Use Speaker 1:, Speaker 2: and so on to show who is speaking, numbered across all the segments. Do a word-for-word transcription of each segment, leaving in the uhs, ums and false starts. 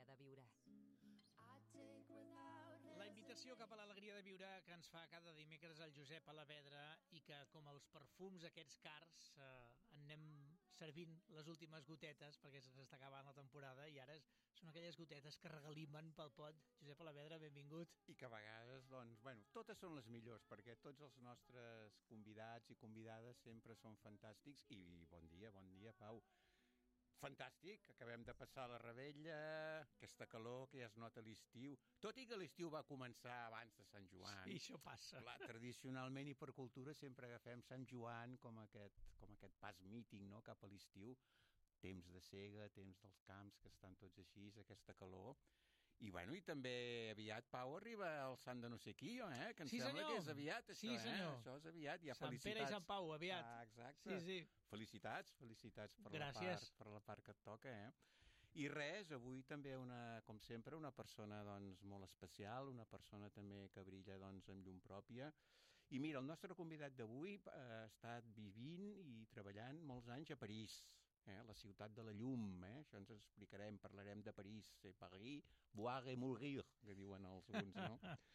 Speaker 1: l'alegria de viure.
Speaker 2: La invitació cap a l'alegria de viure que ens fa cada dimecres el Josep Alavedra i que, com els perfums aquests cars, eh, en anem servint les últimes gotetes perquè se'ns està acabant la temporada i ara són aquelles gotetes que regalimen pel pot. Josep Alavedra, benvingut.
Speaker 3: I que a vegades, doncs, bueno, totes són les millors perquè tots els nostres convidats i convidades sempre són fantàstics i bon dia, bon dia, Pau. Fantàstic, acabem de passar la Rebella, aquesta calor que ja es nota a l'estiu, tot i que l'estiu va començar abans de Sant Joan.
Speaker 2: Sí, això passa.
Speaker 3: Clar, tradicionalment i per cultura sempre agafem Sant Joan com aquest, com aquest pas mític, no?, cap a l'estiu, temps de sega, temps dels camps que estan tots així, aquesta calor. I, bueno, i també aviat, Pau, arriba el sant de no sé qui, eh? Que em
Speaker 2: sí,
Speaker 3: sembla
Speaker 2: senyor.
Speaker 3: que és aviat, això,
Speaker 2: sí, senyor.
Speaker 3: eh? Això és aviat, ja
Speaker 2: Sant
Speaker 3: felicitats.
Speaker 2: Pere i Sant Pau, aviat.
Speaker 3: Ah, exacte.
Speaker 2: Sí, sí.
Speaker 3: Felicitats, felicitats per
Speaker 2: Gràcies.
Speaker 3: la part, per la part que et toca, eh? I res, avui també, una, com sempre, una persona doncs, molt especial, una persona també que brilla doncs, amb llum pròpia. I mira, el nostre convidat d'avui ha estat vivint i treballant molts anys a París, eh? La ciutat de la llum, eh? Això ens explicarem, parlarem de París, c'est Paris, boire et mourir, que diuen els alguns, no?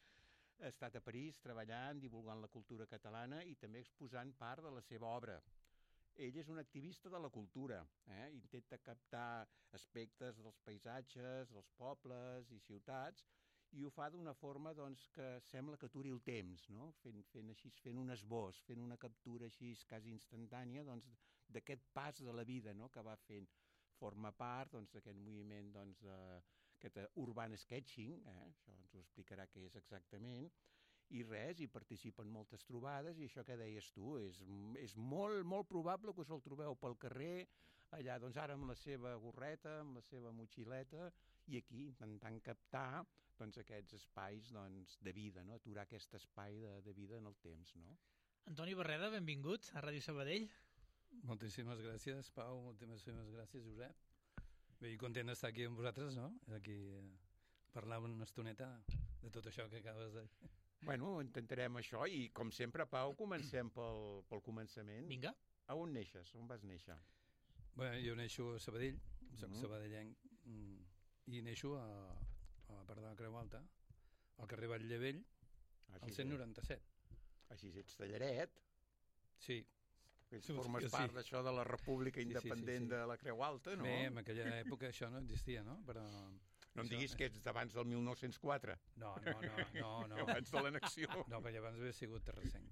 Speaker 3: Ha estat a París treballant, divulgant la cultura catalana i també exposant part de la seva obra. Ell és un activista de la cultura, eh? Intenta captar aspectes dels paisatges, dels pobles i ciutats, i ho fa d'una forma doncs, que sembla que aturi el temps, no? Fent, fent així, fent un esbós, fent una captura així quasi instantània doncs, d'aquest pas de la vida, no?, que va fent. Forma part doncs, d'aquest moviment doncs, de, aquest urban sketching, eh? Això ens ho explicarà què és exactament, i res, hi participa en moltes trobades, i això que deies tu, és, és molt, molt probable que us el trobeu pel carrer, allà, doncs ara amb la seva gorreta, amb la seva motxileta, i aquí intentant captar doncs, aquests espais doncs, de vida, no? Aturar aquest espai de, de vida en el temps, no?
Speaker 2: Antoni Barreda, benvingut a Ràdio Sabadell.
Speaker 4: Moltíssimes gràcies, Pau, moltíssimes gràcies, Josep. Bé, i content d'estar aquí amb vosaltres, no? Aquí eh, parlar una estoneta de tot això que acabes de dir.
Speaker 3: Bueno, intentarem això i, com sempre, Pau, comencem pel, pel començament.
Speaker 2: Vinga.
Speaker 3: A on neixes? On vas néixer?
Speaker 4: Bé, jo neixo a Sabadell, soc
Speaker 3: Mm.
Speaker 4: sabadellenc, mm, i neixo a, a la part de la Creu Alta, al carrer Batllevell, al cent noranta-set.
Speaker 3: Així ets tallaret.
Speaker 4: Sí.
Speaker 3: Que
Speaker 4: Sí,
Speaker 3: formes
Speaker 4: sí.
Speaker 3: part d'això de la República
Speaker 4: Sí, sí, sí,
Speaker 3: Independent
Speaker 4: sí.
Speaker 3: de la Creu Alta, no?
Speaker 4: Bé, en aquella època això no existia, no? Però...
Speaker 3: No em
Speaker 4: això-
Speaker 3: diguis que ets d'abans del mil nou-cents quatre.
Speaker 4: No, no, no, no, no.
Speaker 3: Abans de l'annexió.
Speaker 4: No, perquè abans havia sigut terrassenc.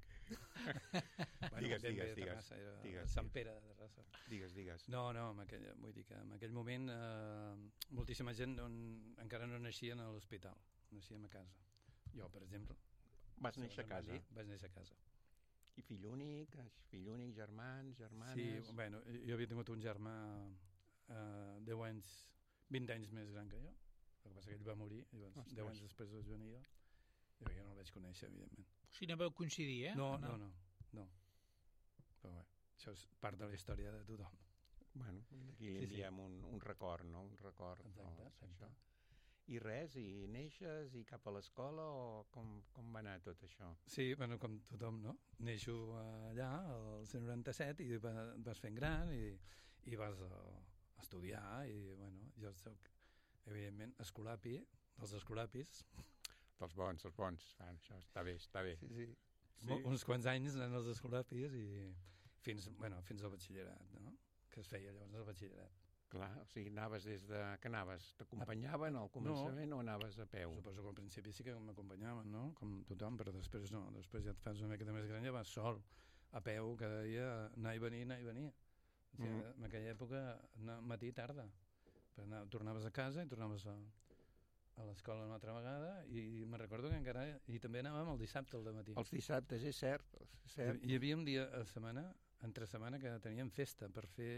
Speaker 4: bueno,
Speaker 3: Digues,
Speaker 4: ben bé
Speaker 3: digues,
Speaker 4: de
Speaker 3: digues,
Speaker 4: Terrassa, era
Speaker 3: digues,
Speaker 4: Sant
Speaker 3: digues.
Speaker 4: Pere de Terrassa.
Speaker 3: Digues, digues.
Speaker 4: No, no, en aquell, vull dir que en aquell moment eh, moltíssima gent on, encara no naixien a l'hospital, naixíem a casa. Jo, per exemple.
Speaker 3: Vas néixer a casa?
Speaker 4: Vaig néixer a casa.
Speaker 3: I fill únic, fill únic, germans, germanes...
Speaker 4: Sí, bueno, jo havia tingut un germà eh, deu anys, vint anys més gran que jo. El que passa que ell va morir, i llavors,
Speaker 3: Ostres.
Speaker 4: deu anys després vaig venir jo. I jo no el vaig conèixer, evidentment.
Speaker 2: O sigui, no veu coincidir, eh?
Speaker 4: No, no, no, no. Però bé, això és part de la història de tothom.
Speaker 3: Bueno, aquí li
Speaker 4: Sí, sí.
Speaker 3: enviem un, un record, no? Un record.
Speaker 4: Exacte,
Speaker 3: no? És
Speaker 4: exacte.
Speaker 3: això. I res, i neixes i cap a l'escola o com, com va anar tot això?
Speaker 4: Sí, bueno, com tothom, no? Neixo allà, al cent noranta-set, i va, vas fent gran i, i vas a, a estudiar, i, bueno, jo soc, evidentment, escolapi, dels escolapis.
Speaker 3: Dels bons, els bons. Ah, això està bé, està bé.
Speaker 4: Sí, sí. sí. Uns quants anys anant als escolapis i fins, bueno, fins al batxillerat, no? Que es feia llavors al batxillerat.
Speaker 3: Clar, o sigui, anaves des de... Que anaves? T'acompanyaven al començament no. o anaves a peu?
Speaker 4: Suposo que al principi sí que m'acompanyaven, no? Com tothom, però després no. Després ja et fas una miqueta més gran, ja vas sol, a peu, cada dia, anar i venir, anar i venir. O sigui, mm. En aquella època, anar matí i tarda. Per anar, tornaves a casa i tornaves a, a l'escola una altra vegada, i me'n recordo que encara... I també anàvem el dissabte al dematí.
Speaker 3: Els dissabtes, és cert. És cert.
Speaker 4: Hi havia un dia a setmana, entre setmana, que teníem festa per fer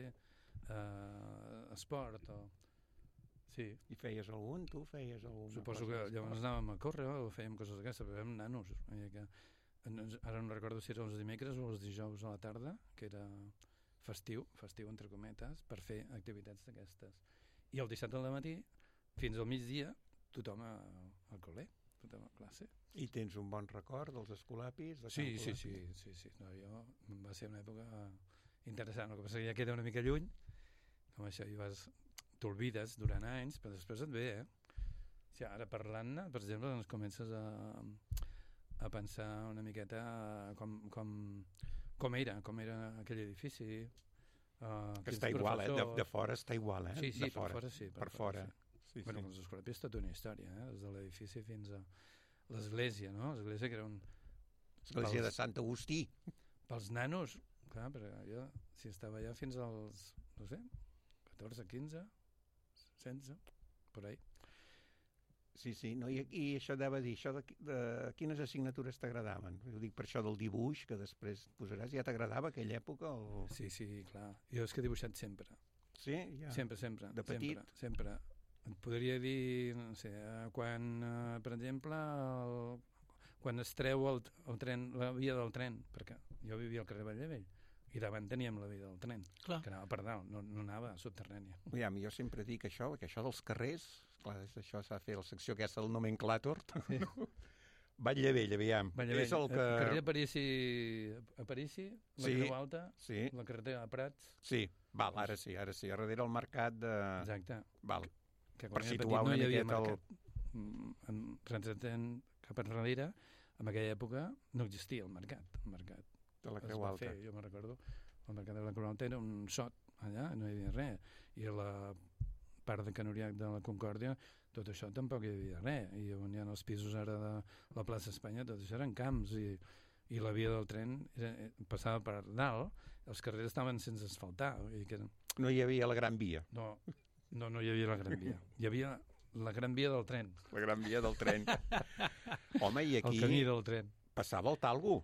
Speaker 4: eh, esport o... Sí.
Speaker 3: I feies algun? Tu feies alguna
Speaker 4: Suposo
Speaker 3: cosa?
Speaker 4: que llavors anàvem a córrer o fèiem coses d'aquestes, però érem nanos. Que, ara no recordo si era els dimecres o els dijous a la tarda, que era festiu, festiu entre cometes, per fer activitats d'aquestes. I el dissabte al matí, fins al migdia, tothom a, al col·le, tothom a classe.
Speaker 3: I tens un bon record dels escolapis? De
Speaker 4: Sí, sí, sí, sí, sí. No, jo, va ser una època interessant, el que passa que ja queda una mica lluny, com això, i vas... t'olvides durant anys, però després et ve, eh? O sigui, ara parlant-ne, per exemple, doncs comences a, a pensar una miqueta com, com, com era, com era aquell edifici. Uh,
Speaker 3: que està igual, eh? De, de fora està igual, eh?
Speaker 4: Sí, sí,
Speaker 3: de fora.
Speaker 4: per fora sí.
Speaker 3: Per, per fora, fora.
Speaker 4: Sí.
Speaker 3: Sí,
Speaker 4: bueno,
Speaker 3: sí.
Speaker 4: els Escolapis és tota una història, eh? Des de l'edifici fins a l'església, no? L'església que era un...
Speaker 3: L'església de Sant Agustí.
Speaker 4: Pels nanos, clar, perquè jo, si estava allà fins als, no sé, catorze, quinze, setze, per ahí.
Speaker 3: Sí, sí, no? I, i això anava a dir, això de, de quines assignatures t'agradaven? Ho dic per això del dibuix, que després posaràs, ja t'agradava aquella època? O...
Speaker 4: Sí, sí, clar. Jo és que he dibuixat sempre.
Speaker 3: Sí? Ja.
Speaker 4: Sempre, sempre.
Speaker 3: De petit?
Speaker 4: Sempre, sempre. Et podria dir, no sé, quan, eh, per exemple, el, quan es treu el, el tren, la via del tren, perquè jo vivia al carrer Vallavell, i davant teníem la via del tren,
Speaker 2: Clar.
Speaker 4: que anava per dalt, no, no anava subterrània.
Speaker 3: Aviam, jo sempre dic això, que això dels carrers, clar, des d'això s'ha de fer la secció aquesta del nomenclàtor. Sí. Vallavell, aviam.
Speaker 4: Vallavell,
Speaker 3: és el que...
Speaker 4: carrer Aparici, Aparici, la
Speaker 3: Sí,
Speaker 4: Creu Alta,
Speaker 3: sí,
Speaker 4: la carretera de Prats.
Speaker 3: sí, val, ara sí, ara sí, a darrere el mercat de...
Speaker 4: Exacte.
Speaker 3: Val,
Speaker 4: Que
Speaker 3: per
Speaker 4: quan era
Speaker 3: situar
Speaker 4: petit no
Speaker 3: una
Speaker 4: hi havia
Speaker 3: miqueta el...
Speaker 4: mercat. Mm, En Retratent cap enrere, en aquella època no existia el mercat. El mercat
Speaker 3: de la
Speaker 4: es
Speaker 3: Creu
Speaker 4: va
Speaker 3: Alta.
Speaker 4: fer, jo me'n recordo, el mercat de la Creu Alta era un sot allà, no hi havia res. I a la part de Can Uriac de la Concòrdia, tot això tampoc hi havia res. I on hi ha els pisos ara de la plaça Espanya, tot això eren camps i, i la via del tren era, passava per dalt, els carrers estaven sense asfaltar. I que,
Speaker 3: No hi havia la Gran Via.
Speaker 4: no, no, no hi havia la Gran Via. Hi havia la Gran Via del tren,
Speaker 3: La Gran Via del tren. Home, i aquí
Speaker 4: el camí del tren.
Speaker 3: passava el talgo.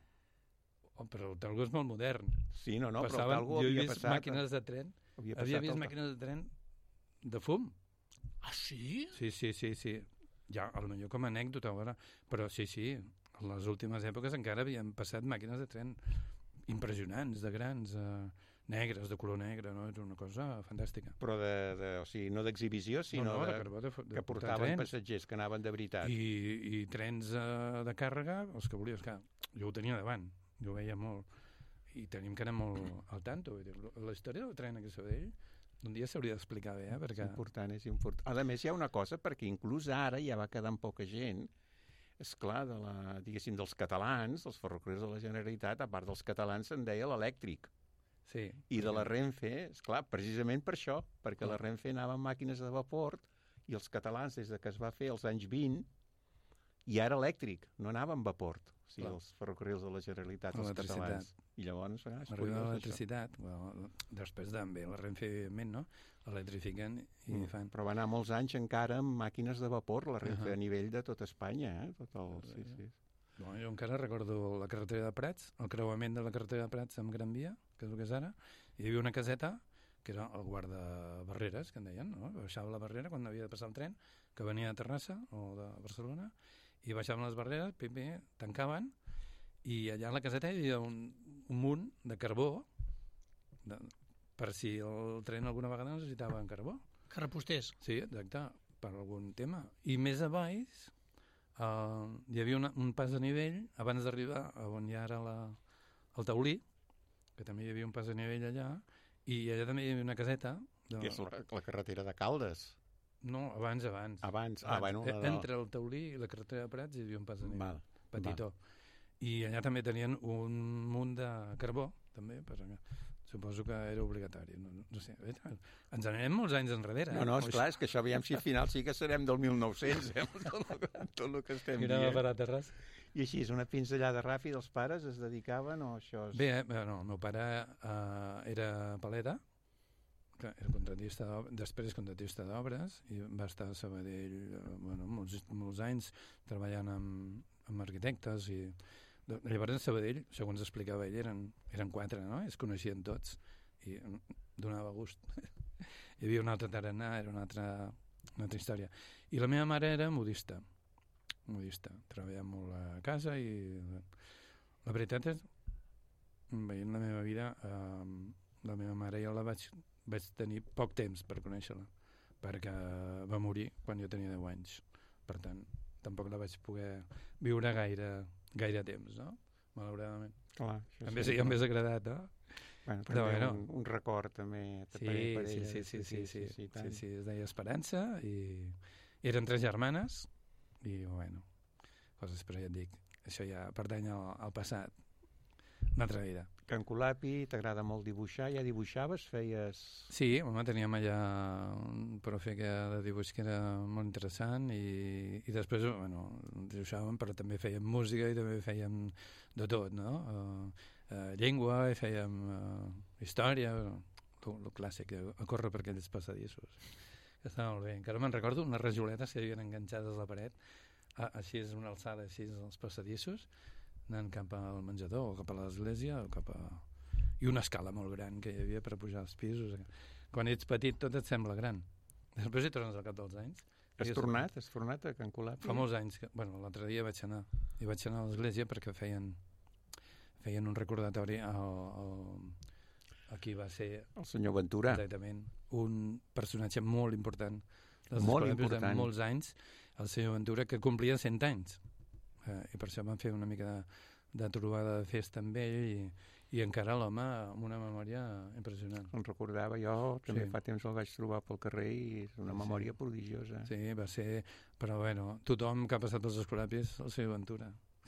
Speaker 4: Oh, però el Talgo és molt modern.
Speaker 3: Sí, no, no,
Speaker 4: Passaven,
Speaker 3: però el talgo
Speaker 4: jo he
Speaker 3: havia
Speaker 4: vist
Speaker 3: passat...
Speaker 4: màquines de tren,
Speaker 3: Havia,
Speaker 4: havia
Speaker 3: passat
Speaker 4: vist
Speaker 3: el-
Speaker 4: màquines de tren de fum.
Speaker 2: Ah, sí?
Speaker 4: Sí, sí, sí, sí. Ja, potser com a anècdota, ara, però sí, sí, en les últimes èpoques encara havien passat màquines de tren impressionants, de grans, eh, negres, de color negre, no? És una cosa fantàstica.
Speaker 3: Però de, de, o sigui, no d'exhibició, sinó
Speaker 4: no, no, de
Speaker 3: de,
Speaker 4: carbó, de, de
Speaker 3: que
Speaker 4: portar
Speaker 3: portaven
Speaker 4: trens.
Speaker 3: passatgers, que anaven de veritat.
Speaker 4: I, i trens eh, de càrrega, els que volies, que jo ho tenia davant, jo ho veia molt, i tenim que anar molt al tanto. Vull dir, la història del tren aquí a Sabadell, un dia s'hauria d'explicar bé, eh?
Speaker 3: És
Speaker 4: Perquè...
Speaker 3: important, és important. A més, hi ha una cosa, perquè inclús ara ja va quedant poca gent, és clar, de la, diguéssim, dels catalans, dels ferrocarrils de la Generalitat, a part dels catalans se'n deia l'elèctric.
Speaker 4: Sí.
Speaker 3: I de la Renfe, és clar, precisament per això, perquè la Renfe anava amb màquines de vapor i els catalans, des de que es va fer als anys vint, ja era elèctric, no anava amb vapor. O sigui,
Speaker 4: Clar.
Speaker 3: els ferrocarrils de la Generalitat, els
Speaker 4: L'electricitat.
Speaker 3: catalans. I llavors, ah, és
Speaker 4: Arriba
Speaker 3: curiós, això.
Speaker 4: l'electricitat, well, després també la Renfe, evidentment, no? L'electrifiquen i
Speaker 3: Mm,
Speaker 4: fan...
Speaker 3: Però va anar molts anys encara amb màquines de vapor, la Renfe,
Speaker 4: Ahà.
Speaker 3: a nivell de tot Espanya, eh? Tot el... Sí, sí.
Speaker 4: Bueno, jo encara recordo la carretera de Prats, el creuament de la carretera de Prats amb Gran Via, que és el que és ara. Hi havia una caseta, que era el guardabarreres, que en deien, no? Baixava la barrera quan havia de passar el tren, que venia de Terrassa o de Barcelona, i baixaven les barreres, pim, pim, tancaven, i allà a la caseta hi havia un, un munt de carbó, de, per si el tren alguna vegada necessitava en carbó.
Speaker 2: Que repostés.
Speaker 4: Sí, exacte, per algun tema. I més a baix uh, hi havia una, un pas a nivell abans d'arribar a on hi ha ara la, el taulí, que també hi havia un pas a nivell allà, i allà també hi havia una caseta. De...
Speaker 3: Que és la, la carretera de Caldes.
Speaker 4: No, abans, abans.
Speaker 3: Abans, ah, bueno,
Speaker 4: Eh,
Speaker 3: la del-
Speaker 4: Entre el taulí i la carretera de Prats hi havia un pas a nivell,
Speaker 3: Val,
Speaker 4: petitó. I allà també tenien un munt de carbó, també, perquè suposo que era obligatori. No, no sé, eh, ens anem molts anys enrere.
Speaker 3: No, no, esclar, és que això aviam si al final sí que serem del mil nou-cents, eh? tot, el, tot el que estem
Speaker 4: Mirava
Speaker 3: dient.
Speaker 4: per a Terrassa.
Speaker 3: I així, és una pinzellada ràpida, els pares es dedicaven o això és...
Speaker 4: Bé, eh, no, el meu pare eh, era paleta, que era contratista d'obres, després contratista d'obres, i va estar a Sabadell eh, bueno, molts, molts anys treballant amb, amb arquitectes. I de, llavors a Sabadell, segons explicava ell, eren, eren quatre, no? Es coneixien tots i donava gust. Hi havia un altre tarannà, era una altra, una altra història. I la meva mare era modista, modista, treballava molt a casa i la veritat és, veient la meva vida, eh, la meva mare jo la vaig, vaig tenir poc temps per conèixer-la, perquè va morir quan jo tenia deu anys. Per tant, tampoc la vaig poder viure gaire, gaire temps, no? Malauradament.
Speaker 3: Clar,
Speaker 4: Em hauria sí, agradat, no?
Speaker 3: Bueno,
Speaker 4: Però,
Speaker 3: també
Speaker 4: bueno.
Speaker 3: un, un record també
Speaker 4: Sí,
Speaker 3: per, per
Speaker 4: sí,
Speaker 3: ella.
Speaker 4: sí, sí, sí, sí, sí,
Speaker 3: tant.
Speaker 4: sí, sí, es deia Esperança i eren tres germanes i, bueno, coses, però ja et dic, això ja pertany al, al passat, una altra vida.
Speaker 3: Can Colapi, t'agrada molt dibuixar, ja dibuixaves, feies...
Speaker 4: Sí, home, teníem allà un profe que de dibuix que era molt interessant i, i després, bueno, dibuixàvem, però també fèiem música i també fèiem de tot, no? Uh, uh, llengua, i fèiem uh, història, el clàssic, a córrer per aquells passadissos. Estava molt bé. Encara me'n recordo unes rajoletes que hi havia enganxades a la paret, a, així és una alçada, així als passadissos, anant cap al menjador o cap a l'església o cap a... i una escala molt gran que hi havia per pujar als pisos. Quan ets petit tot et sembla gran. Després hi tornes al cap dels anys.
Speaker 3: Has tornat? Has tornat a Can Colapi?
Speaker 4: Fa molts anys. Que, bueno, l'altre dia vaig anar. I vaig anar a l'església perquè feien feien un recordatori al, al, a qui va ser...
Speaker 3: El senyor Ventura.
Speaker 4: Exactament. Un personatge molt important.
Speaker 3: Molt important.
Speaker 4: De molts anys, el senyor Ventura, que complia cent anys. Eh, I per això van fer una mica de, de trobada de festa amb ell i, i encara l'home amb una memòria impressionant.
Speaker 3: Em recordava, jo també
Speaker 4: Sí.
Speaker 3: fa temps el vaig trobar pel carrer i és una memòria
Speaker 4: Sí.
Speaker 3: prodigiosa.
Speaker 4: Sí, va ser... Però bueno, tothom que ha passat pels Escolapis, el senyor Ventura.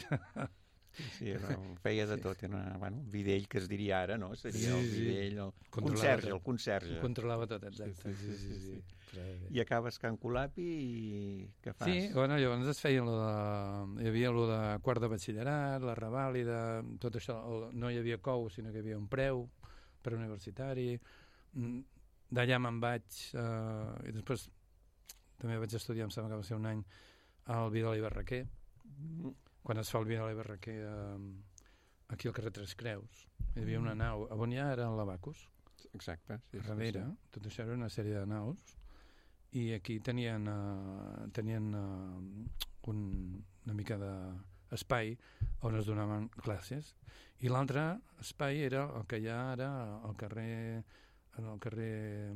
Speaker 3: Sí, era, feia de tot. Era una, bueno, un videll que es diria ara, no? Seria
Speaker 4: Sí,
Speaker 3: el
Speaker 4: sí.
Speaker 3: videll, el
Speaker 4: Controlava
Speaker 3: conserge,
Speaker 4: tot.
Speaker 3: el conserge.
Speaker 4: Ho controlava tot, exacte.
Speaker 3: Sí, sí, sí, sí.
Speaker 4: Però bé.
Speaker 3: I acabes Can Colapi i què fas?
Speaker 4: Sí, bueno, llavors es feia lo de... Hi havia lo de quart de batxillerat, la revàlida, tot això. No hi havia cou, sinó que hi havia un preu per universitari. Mm, D'allà me'n vaig... Eh, I després també vaig estudiar, em sembla que va ser un any, al Vidal i Barraquer.
Speaker 3: Mm.
Speaker 4: Quan es fa el Vidal i Barraquer eh, aquí al carrer Tres Creus. Hi havia una nau. On ja era el Lavacus.
Speaker 3: Exacte. Sí,
Speaker 4: A darrere,
Speaker 3: sí, sí.
Speaker 4: tot això era una sèrie de naus i aquí tenien, uh, tenien uh, un, una mica d'espai on es donaven classes i l'altre espai era el que hi ha ara al carrer al carrer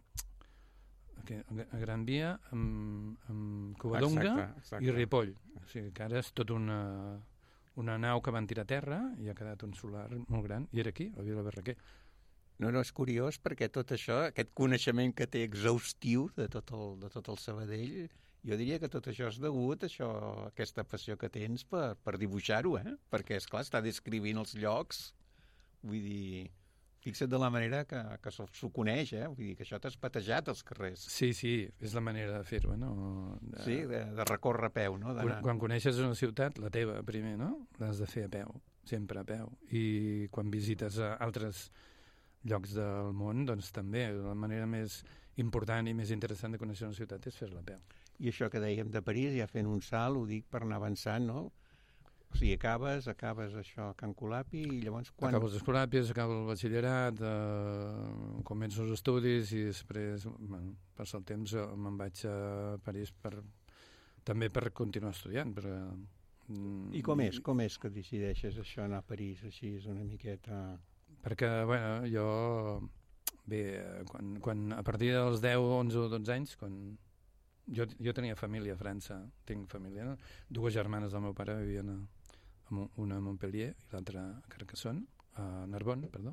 Speaker 4: aquí, a Gran Via amb, amb Covadonga
Speaker 3: Exacte, exacte.
Speaker 4: i Ripoll, o sigui que ara és tot una, una nau que van tirar a terra i ha quedat un solar molt gran i era aquí, a Vila Barraquer.
Speaker 3: No, no, és curiós perquè tot això, aquest coneixement que té exhaustiu de tot el, de tot el Sabadell, jo diria que tot això és degut a això, a aquesta passió que tens per, per dibuixar-ho, eh? Perquè, esclar, està descrivint els llocs, vull dir, fixa't de la manera que, que s'ho coneix, eh? Vull dir que això t'has patejat als carrers.
Speaker 4: Sí, sí, és la manera de fer-ho, no? De...
Speaker 3: Sí, de, de recórrer a peu, no?
Speaker 4: Quan, quan coneixes una ciutat, la teva primer, no? L'has de fer a peu, sempre a peu. I quan visites a altres llocs del món, doncs també la manera més important i més interessant de conèixer una ciutat és fer-la a peu.
Speaker 3: I això que dèiem de París, ja fent un salt, ho dic per anar avançant, no? O sigui, acabes, acabes això a Can Colapi i llavors quan...
Speaker 4: Acabo els escolapis, acabo el batxillerat, eh, començo els estudis i després, bueno, passa el temps, eh, me'n vaig a París per, també per continuar estudiant. Per, mm,
Speaker 3: I com és? Com és que decideixes això, anar a París, així, és una miqueta...
Speaker 4: Perquè, bueno, jo... Bé, quan, quan a partir dels deu, onze o dotze anys, quan jo, jo tenia família a França, tinc família, no? Dues germanes del meu pare vivien a, a una a Montpellier i l'altra a Carcassonne, a Narbonne, perdó,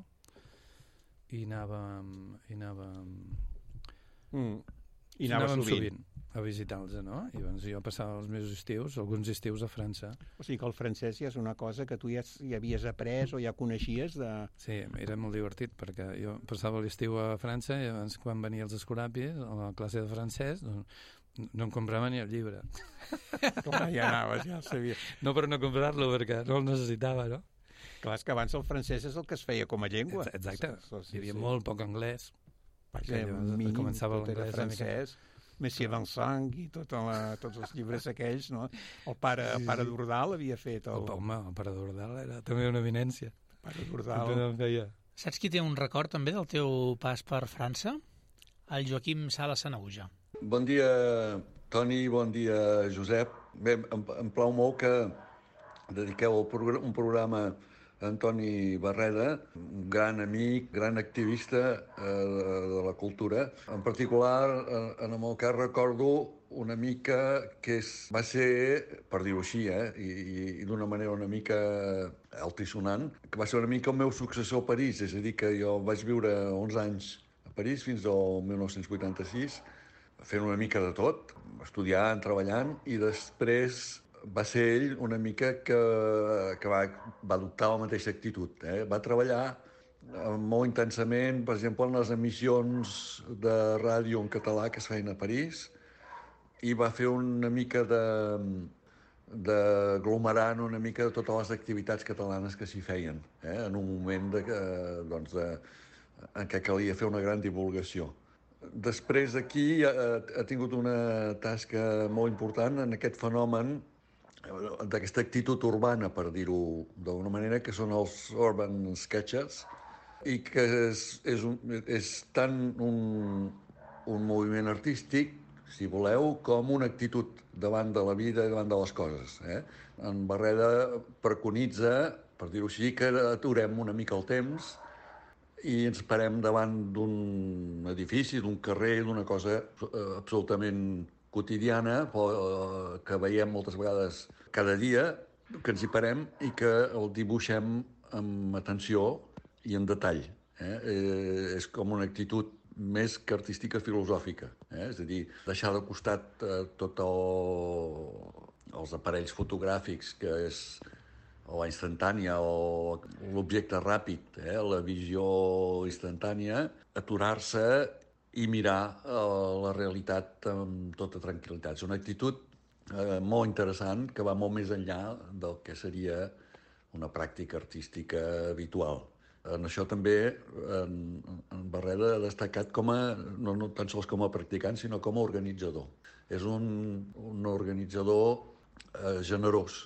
Speaker 4: i anàvem... I anàvem,
Speaker 3: Mm. I anava
Speaker 4: anàvem
Speaker 3: sovint.
Speaker 4: sovint a visitar-los, no? I doncs jo passava els meus estius, alguns estius a França.
Speaker 3: O sigui que el francès ja és una cosa que tu ja, ja havies après o ja coneixies de...
Speaker 4: Sí, era molt divertit perquè jo passava l'estiu a França i abans quan venia els escolapis a la classe de francès doncs, no em comprava ni el llibre.
Speaker 3: Clar, ja anaves, ja el sabia.
Speaker 4: No per no comprar-lo perquè no el necessitava, no?
Speaker 3: Clar, és que abans el francès és el que es feia com a llengua.
Speaker 4: Exacte,
Speaker 3: Sí, sí,
Speaker 4: hi havia
Speaker 3: sí.
Speaker 4: molt poc anglès.
Speaker 3: Vaja,
Speaker 4: que llavors
Speaker 3: mínim,
Speaker 4: començava
Speaker 3: tot era
Speaker 4: l'anglès una mica.
Speaker 3: francès. Monsieur Vincent i tota la, tots els llibres aquells, no? El pare,
Speaker 4: Sí, sí.
Speaker 3: pare d'Ordal havia fet el...
Speaker 4: El, home, el pare d'Ordal era també una eminència.
Speaker 3: El pare d'Ordal.
Speaker 4: Sempre em feia.
Speaker 2: Saps qui té un record també del teu pas per França? El Joaquim Sala Sanauja.
Speaker 1: Bon dia, Toni, bon dia, Josep. Bé, em, em plau molt que dediqueu el progr un programa en Toni Barreda, un gran amic, gran activista eh, de la cultura. En particular, en el meu cas recordo una mica que és, va ser, per dir-ho així, eh, i, i d'una manera una mica altisonant, que va ser una mica el meu successor a París, és a dir, que jo vaig viure onze anys a París fins al mil nou-cents vuitanta-sis, fent una mica de tot, estudiant, treballant, i després va ser ell una mica que, que va, va adoptar la mateixa actitud. Eh? Va treballar molt intensament, per exemple, en les emissions de ràdio en català que es feien a París, i va fer una mica de d'aglomerant una mica de totes les activitats catalanes que s'hi feien, eh? En un moment de, doncs de, en què calia fer una gran divulgació. Després d'aquí ha, ha tingut una tasca molt important en aquest fenomen d'aquesta actitud urbana, per dir-ho d'alguna manera, que són els urban sketches, i que és, és, un, és tant un, un moviment artístic, si voleu, com una actitud davant de la vida i davant de les coses. Eh? En Barreda preconitza, per dir-ho així, que aturem una mica el temps i ens parem davant d'un edifici, d'un carrer, d'una cosa absolutament quotidiana, que veiem moltes vegades cada dia, que ens hi parem i que el dibuixem amb atenció i en detall. Eh? Eh, és com una actitud més que artística filosòfica. Eh? És a dir, deixar de costat eh, tots el, els aparells fotogràfics, que és la instantània o l'objecte ràpid, eh? La visió instantània, aturar-se i mirar eh, la realitat amb tota tranquil·litat. És una actitud eh, molt interessant que va molt més enllà del que seria una pràctica artística habitual. En això també en, en Barreda ha destacat com a, no, no tan sols com a practicant, sinó com a organitzador. És un, un organitzador eh, generós,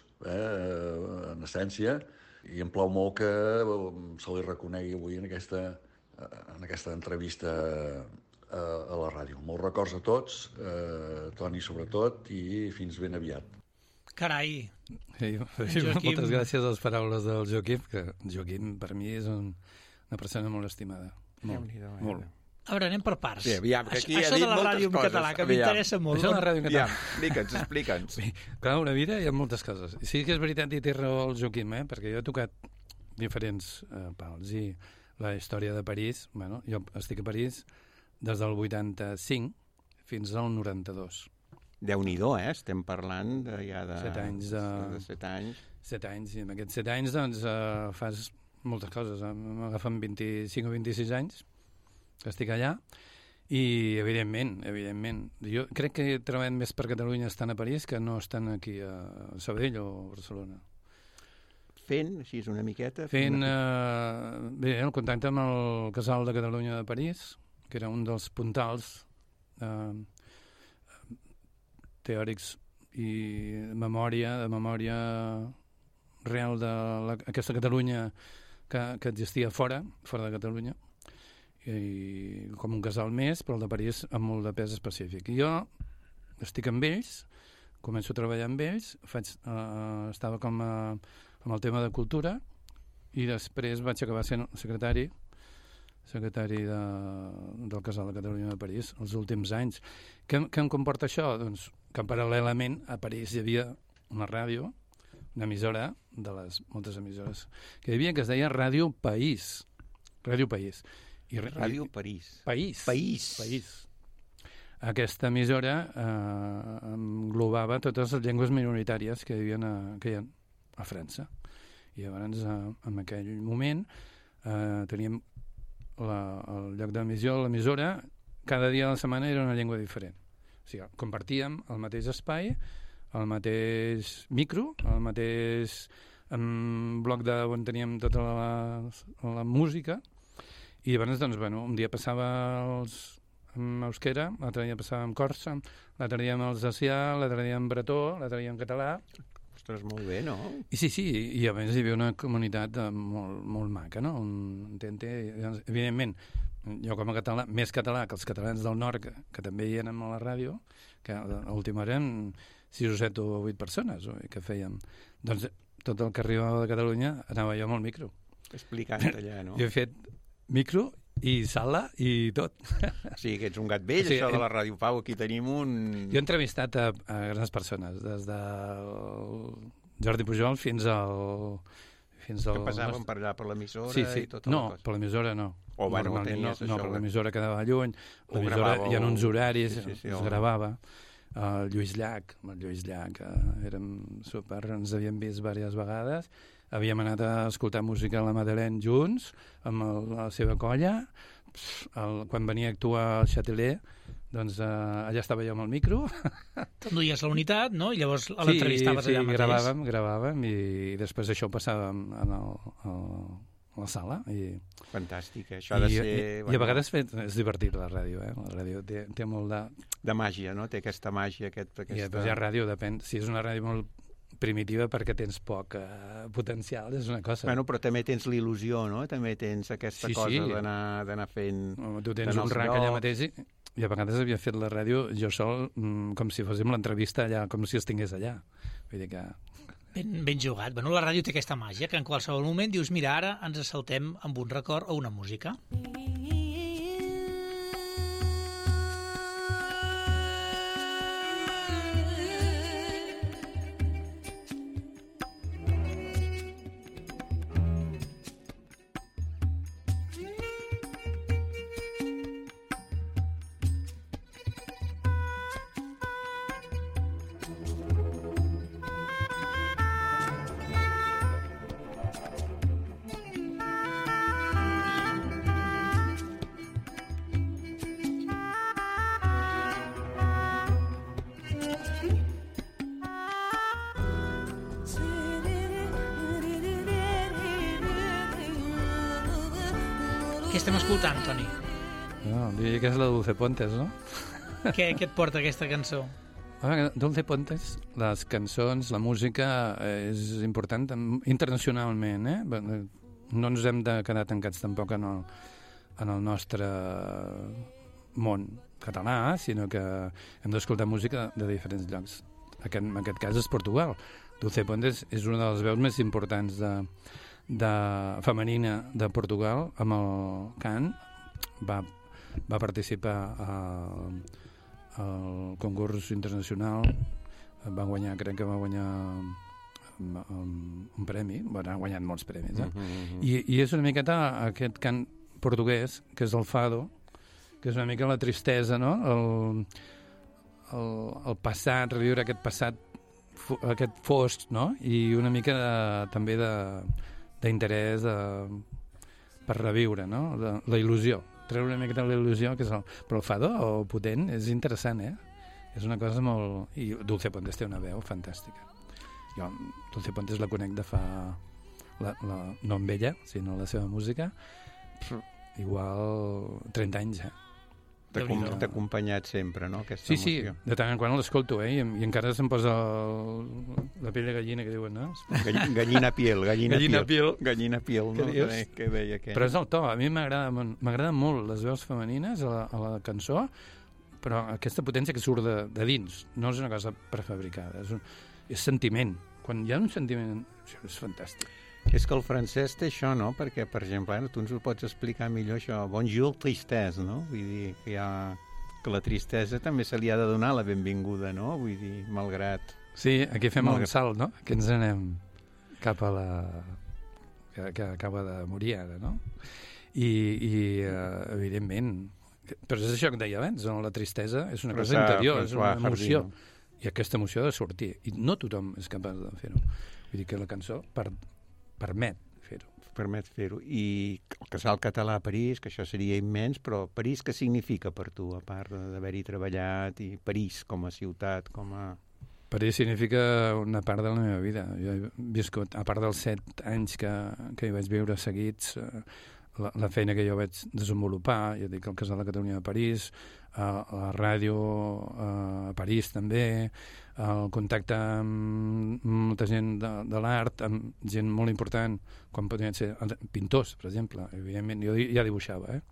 Speaker 1: eh, en essència, i em plau molt que se li reconegui avui en aquesta, en aquesta entrevista a, a la ràdio. Molts records a tots, eh, Toni sobretot, i fins ben aviat.
Speaker 2: Carai!
Speaker 4: Sí, moltes gràcies a les paraules del Joaquim, que Joaquim per mi és un, una persona molt estimada. Molt, molt.
Speaker 2: A veure, anem per parts.
Speaker 3: Sí, aviam, que aquí
Speaker 2: això
Speaker 3: ha dit
Speaker 2: de la
Speaker 3: moltes
Speaker 2: ràdio en
Speaker 3: coses.
Speaker 2: català, que m'interessa molt.
Speaker 4: Això de la ràdio en català.
Speaker 3: Aviam, explica'ns, explica'ns.
Speaker 4: Sí, clar, una vida hi ha moltes coses. Sí que és veritat, i té raó el Joaquim, eh? Perquè jo he tocat diferents eh, pals, i la història de París, bueno, jo estic a París des del vuitanta-cinc fins al noranta-dos.
Speaker 3: Déu-n'hi-do, eh? Estem parlant de, ja de...
Speaker 4: Set anys. De...
Speaker 3: de set anys.
Speaker 4: Set anys, i en aquests set anys, doncs, eh, fas moltes coses. M'agafen vint-i-cinc o vint-i-sis anys que estic allà, i, evidentment, evidentment, jo crec que he treballat més per Catalunya estant a París que no estant aquí a Sabadell o Barcelona.
Speaker 3: Fent, així és una miqueta...
Speaker 4: Fent, eh, bé, el contacte amb el Casal de Catalunya de París, que era un dels puntals eh, teòrics i de memòria, de memòria real d'aquesta Catalunya que, que existia fora, fora de Catalunya, i com un casal més, però el de París amb molt de pes específic. I jo estic amb ells, començo a treballar amb ells, faig, uh, estava com a, amb el tema de cultura, i després vaig acabar sent secretari secretari de, del Casal de Catalunya de París els últims anys. Què, què em comporta això? Doncs que paral·lelament a París hi havia una ràdio, una emissora de les moltes emissores que hi havia, que es deia Ràdio País. Ràdio País. I,
Speaker 3: Ràdio París.
Speaker 4: País.
Speaker 3: País.
Speaker 4: País. Aquesta emissora eh, englobava totes les llengües minoritàries que hi havia a, que hi ha a França. I llavors, eh, en aquell moment, eh, teníem la, el lloc d'emissió, l'emissora, cada dia de la setmana era una llengua diferent. O sigui, compartíem el mateix espai, el mateix micro, el mateix um, bloc de, on teníem tota la, la música, i llavors, doncs, bueno, un dia passava els, en euskera, l'altre dia passava en corsa, l'altre dia amb alsacià, l'altre dia en bretó, l'altre dia en català.
Speaker 3: Ostres, molt bé, no?
Speaker 4: I sí, sí, i a més hi havia una comunitat molt, molt maca, no? Un tente, evidentment, jo com a català, més català que els catalans del nord, que, que també hi eren a la ràdio, que a l'última eren sis o set o vuit persones, oi, que fèiem. Doncs tot el que arribava de Catalunya anava jo amb el micro.
Speaker 3: Explicant allà, no?
Speaker 4: Jo he fet micro i sala i tot.
Speaker 3: O sigui, que ets un gat vell,
Speaker 4: O sigui,
Speaker 3: això de
Speaker 4: hem-
Speaker 3: la Ràdio Pau, aquí tenim un...
Speaker 4: Jo he entrevistat a, a grans persones, des de Jordi Pujol fins al... Fins al
Speaker 3: Que passaven per allà per l'emissora
Speaker 4: sí, sí.
Speaker 3: i tota
Speaker 4: no,
Speaker 3: la cosa.
Speaker 4: per l'emissora no.
Speaker 3: O, bueno,
Speaker 4: Normalment
Speaker 3: tenies
Speaker 4: no,
Speaker 3: això,
Speaker 4: no, per
Speaker 3: eh?
Speaker 4: l'emissora quedava lluny,
Speaker 3: Ho
Speaker 4: l'emissora
Speaker 3: gravàveu-
Speaker 4: hi ha uns horaris,
Speaker 3: Sí, sí, sí,
Speaker 4: es
Speaker 3: o-
Speaker 4: gravava. Uh, Lluís Llach, amb el Lluís Llach, uh, érem super, ens havíem vist diverses vegades, havíem anat a escoltar música a la Madeleine junts, amb el, la seva colla, Pff, el, quan venia a actuar al Châtelet, doncs uh, allà estava jo amb el micro.
Speaker 2: Conduïes la unitat, no? I llavors l'entrevistaves
Speaker 4: sí,
Speaker 2: allà mateix.
Speaker 4: gravàvem, gravàvem, i després això ho passàvem en el, el, a la sala. I,
Speaker 3: Fantàstic, eh? Això ha de
Speaker 4: i,
Speaker 3: ser...
Speaker 4: i, i a vegades fet, és divertit la ràdio, eh? La ràdio té, té molt de...
Speaker 3: De màgia, no? Té aquesta màgia, aquest...
Speaker 4: I
Speaker 3: Aquesta...
Speaker 4: després hi ha ràdio, depèn. Si és una ràdio molt primitiva perquè tens poc eh, potencial, és una cosa.
Speaker 3: Bueno, però també tens l'il·lusió, no? També tens aquesta
Speaker 4: Sí,
Speaker 3: cosa
Speaker 4: sí.
Speaker 3: d'anar d'anar fent...
Speaker 4: Home, tu tens
Speaker 3: d'anar
Speaker 4: un
Speaker 3: als
Speaker 4: rac allà
Speaker 3: llocs.
Speaker 4: mateix i, i a vegades havia fet la ràdio jo sol, mm, com si fóssim l'entrevista allà, com si estigués allà. Vull dir que...
Speaker 2: Ben, ben jugat. Bueno, la ràdio té aquesta màgia que en qualsevol moment dius, mira, ara ens assaltem amb un record o una música. Què estem escoltant, Toni?
Speaker 4: No, diria que és la Dulce Pontes, no?
Speaker 2: Què, què et porta aquesta cançó?
Speaker 4: Ah, Dulce Pontes, les cançons, la música eh, és important tam- internacionalment, eh? Bé, eh, no ens hem de quedar tancats tampoc en el, en el nostre món català, sinó que hem d'escoltar música de diferents llocs. Aquest, en aquest cas és Portugal. Dulce Pontes és una de les veus més importants de, de femenina de Portugal amb el cant. Va, va participar al, al concurs internacional, va guanyar, crec que va guanyar um, um, un premi, bueno, ha guanyat molts premis, eh?
Speaker 3: Uh -huh, uh -huh.
Speaker 4: I, I és una miqueta aquest cant portuguès, que és el fado, que és una mica la tristesa, no? El, el, el passat, reviure aquest passat, fo, aquest fosc, no? I una mica de, també d'interès per reviure, no? La, la il·lusió, treure una miqueta la il·lusió, que és el, però el fado, o potent, és interessant, eh? És una cosa molt... I Dulce Pontes té una veu fantàstica. Jo Dulce Pontes la conec de fa... La, la, no amb ella, sinó la seva música, igual trenta anys, eh?
Speaker 3: T'ha acom- t'ha acompanyat sempre, no? Aquesta
Speaker 4: Sí, sí,
Speaker 3: emoció.
Speaker 4: de tant en quant l'escolto, eh? I, I encara se'm posa el, la pell de gallina, que diuen, no?
Speaker 3: Gall- Gallina piel, gallina,
Speaker 4: Gallina
Speaker 3: piel.
Speaker 4: piel.
Speaker 3: Gallina piel, no?
Speaker 4: Què dius?
Speaker 3: Eh, Què deia aquell?
Speaker 4: Però és el to, a mi m'agrada m'agrada molt les veus femenines a la, a la cançó, però aquesta potència que surt de, de dins, no és una cosa prefabricada, és, un, és sentiment. Quan hi ha un sentiment, això és fantàstic.
Speaker 3: És que el francès té això, no? Perquè, per exemple, ara tu ens ho pots explicar millor, això, bonjour, tristesa, no? Vull dir, que hi ha... que la tristesa també se li ha de donar la benvinguda, no? Vull dir, malgrat...
Speaker 4: Sí, aquí fem
Speaker 3: Malgrat-
Speaker 4: un salt, no? Que ens anem cap a la... que, que acaba de morir ara, no? I, i uh, evidentment... Però és això que deia abans, no? La tristesa és una cosa
Speaker 3: Rosa
Speaker 4: interior, és una
Speaker 3: François
Speaker 4: emoció.
Speaker 3: Jardino.
Speaker 4: I aquesta emoció ha de sortir. I no tothom és capaç de fer-ho. Vull dir que la cançó per, permet fer-ho.
Speaker 3: Permet fer-ho. I el casal català a París, que això seria immens, però París què significa per tu, a part de- d'haver-hi treballat, i París com a ciutat, com a...
Speaker 4: París significa una part de la meva vida. Jo he viscut, a part dels set anys que, que hi vaig viure seguits, eh, la, la feina que jo vaig desenvolupar, jo dic el Casal de Catalunya de París, eh, la ràdio eh, a París també, el contacte amb molta gent de, de l'art, amb gent molt important, com podrien ser pintors, per exemple. Evidentment, jo ja dibuixava, eh?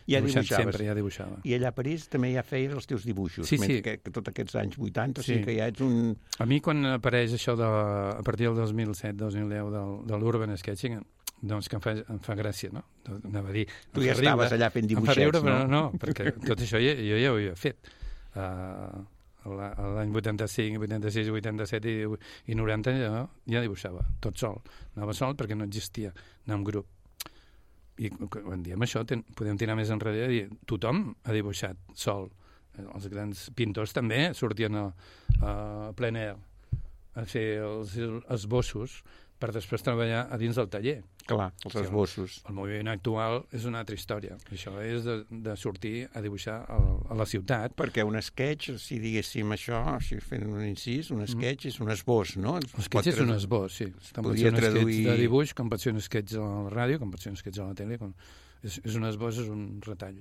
Speaker 3: Ja
Speaker 4: dibuixant
Speaker 3: dibuixaves.
Speaker 4: sempre, ja dibuixava.
Speaker 3: I allà a París també ja feies els teus dibuixos,
Speaker 4: Sí, sí.
Speaker 3: que, que tots aquests anys vuitanta, o
Speaker 4: Sí.
Speaker 3: sigui que ja ets un...
Speaker 4: A mi, quan apareix això de, a partir del dos mil set dos mil deu del, de l'Urban Sketching, doncs que em fa, em fa gràcia, no? Anava a dir...
Speaker 3: Tu
Speaker 4: em
Speaker 3: ja
Speaker 4: fa riure,
Speaker 3: estaves allà fent
Speaker 4: em fa
Speaker 3: dibuixets,
Speaker 4: riure, però
Speaker 3: no?
Speaker 4: no, no, perquè tot això jo, jo ja ho havia fet. Uh, L'any vuitanta-cinc, vuitanta-sis, vuitanta-set i, i noranta jo ja dibuixava, tot sol. Anava sol perquè no existia anar en grup. I quan diem això ten, podem tirar més enrere i dir, tothom ha dibuixat sol. Els grans pintors també sortien a, a plein air a fer els esbossos per després treballar a dins del taller.
Speaker 3: Clar, els
Speaker 4: Sí,
Speaker 3: esbossos.
Speaker 4: El moviment actual és una altra història. Això és de, de sortir a dibuixar a, a la ciutat.
Speaker 3: Perquè un sketch, si diguéssim això, si fent un incís, un sketch és un esbós, no?
Speaker 4: L'esquetx és un esbós, sí. Tant pot ser un esquetx de dibuix, com pot ser un esquetx a la ràdio, com pot ser un esquetx a la tele. Com... És, és un esbós, és un retall.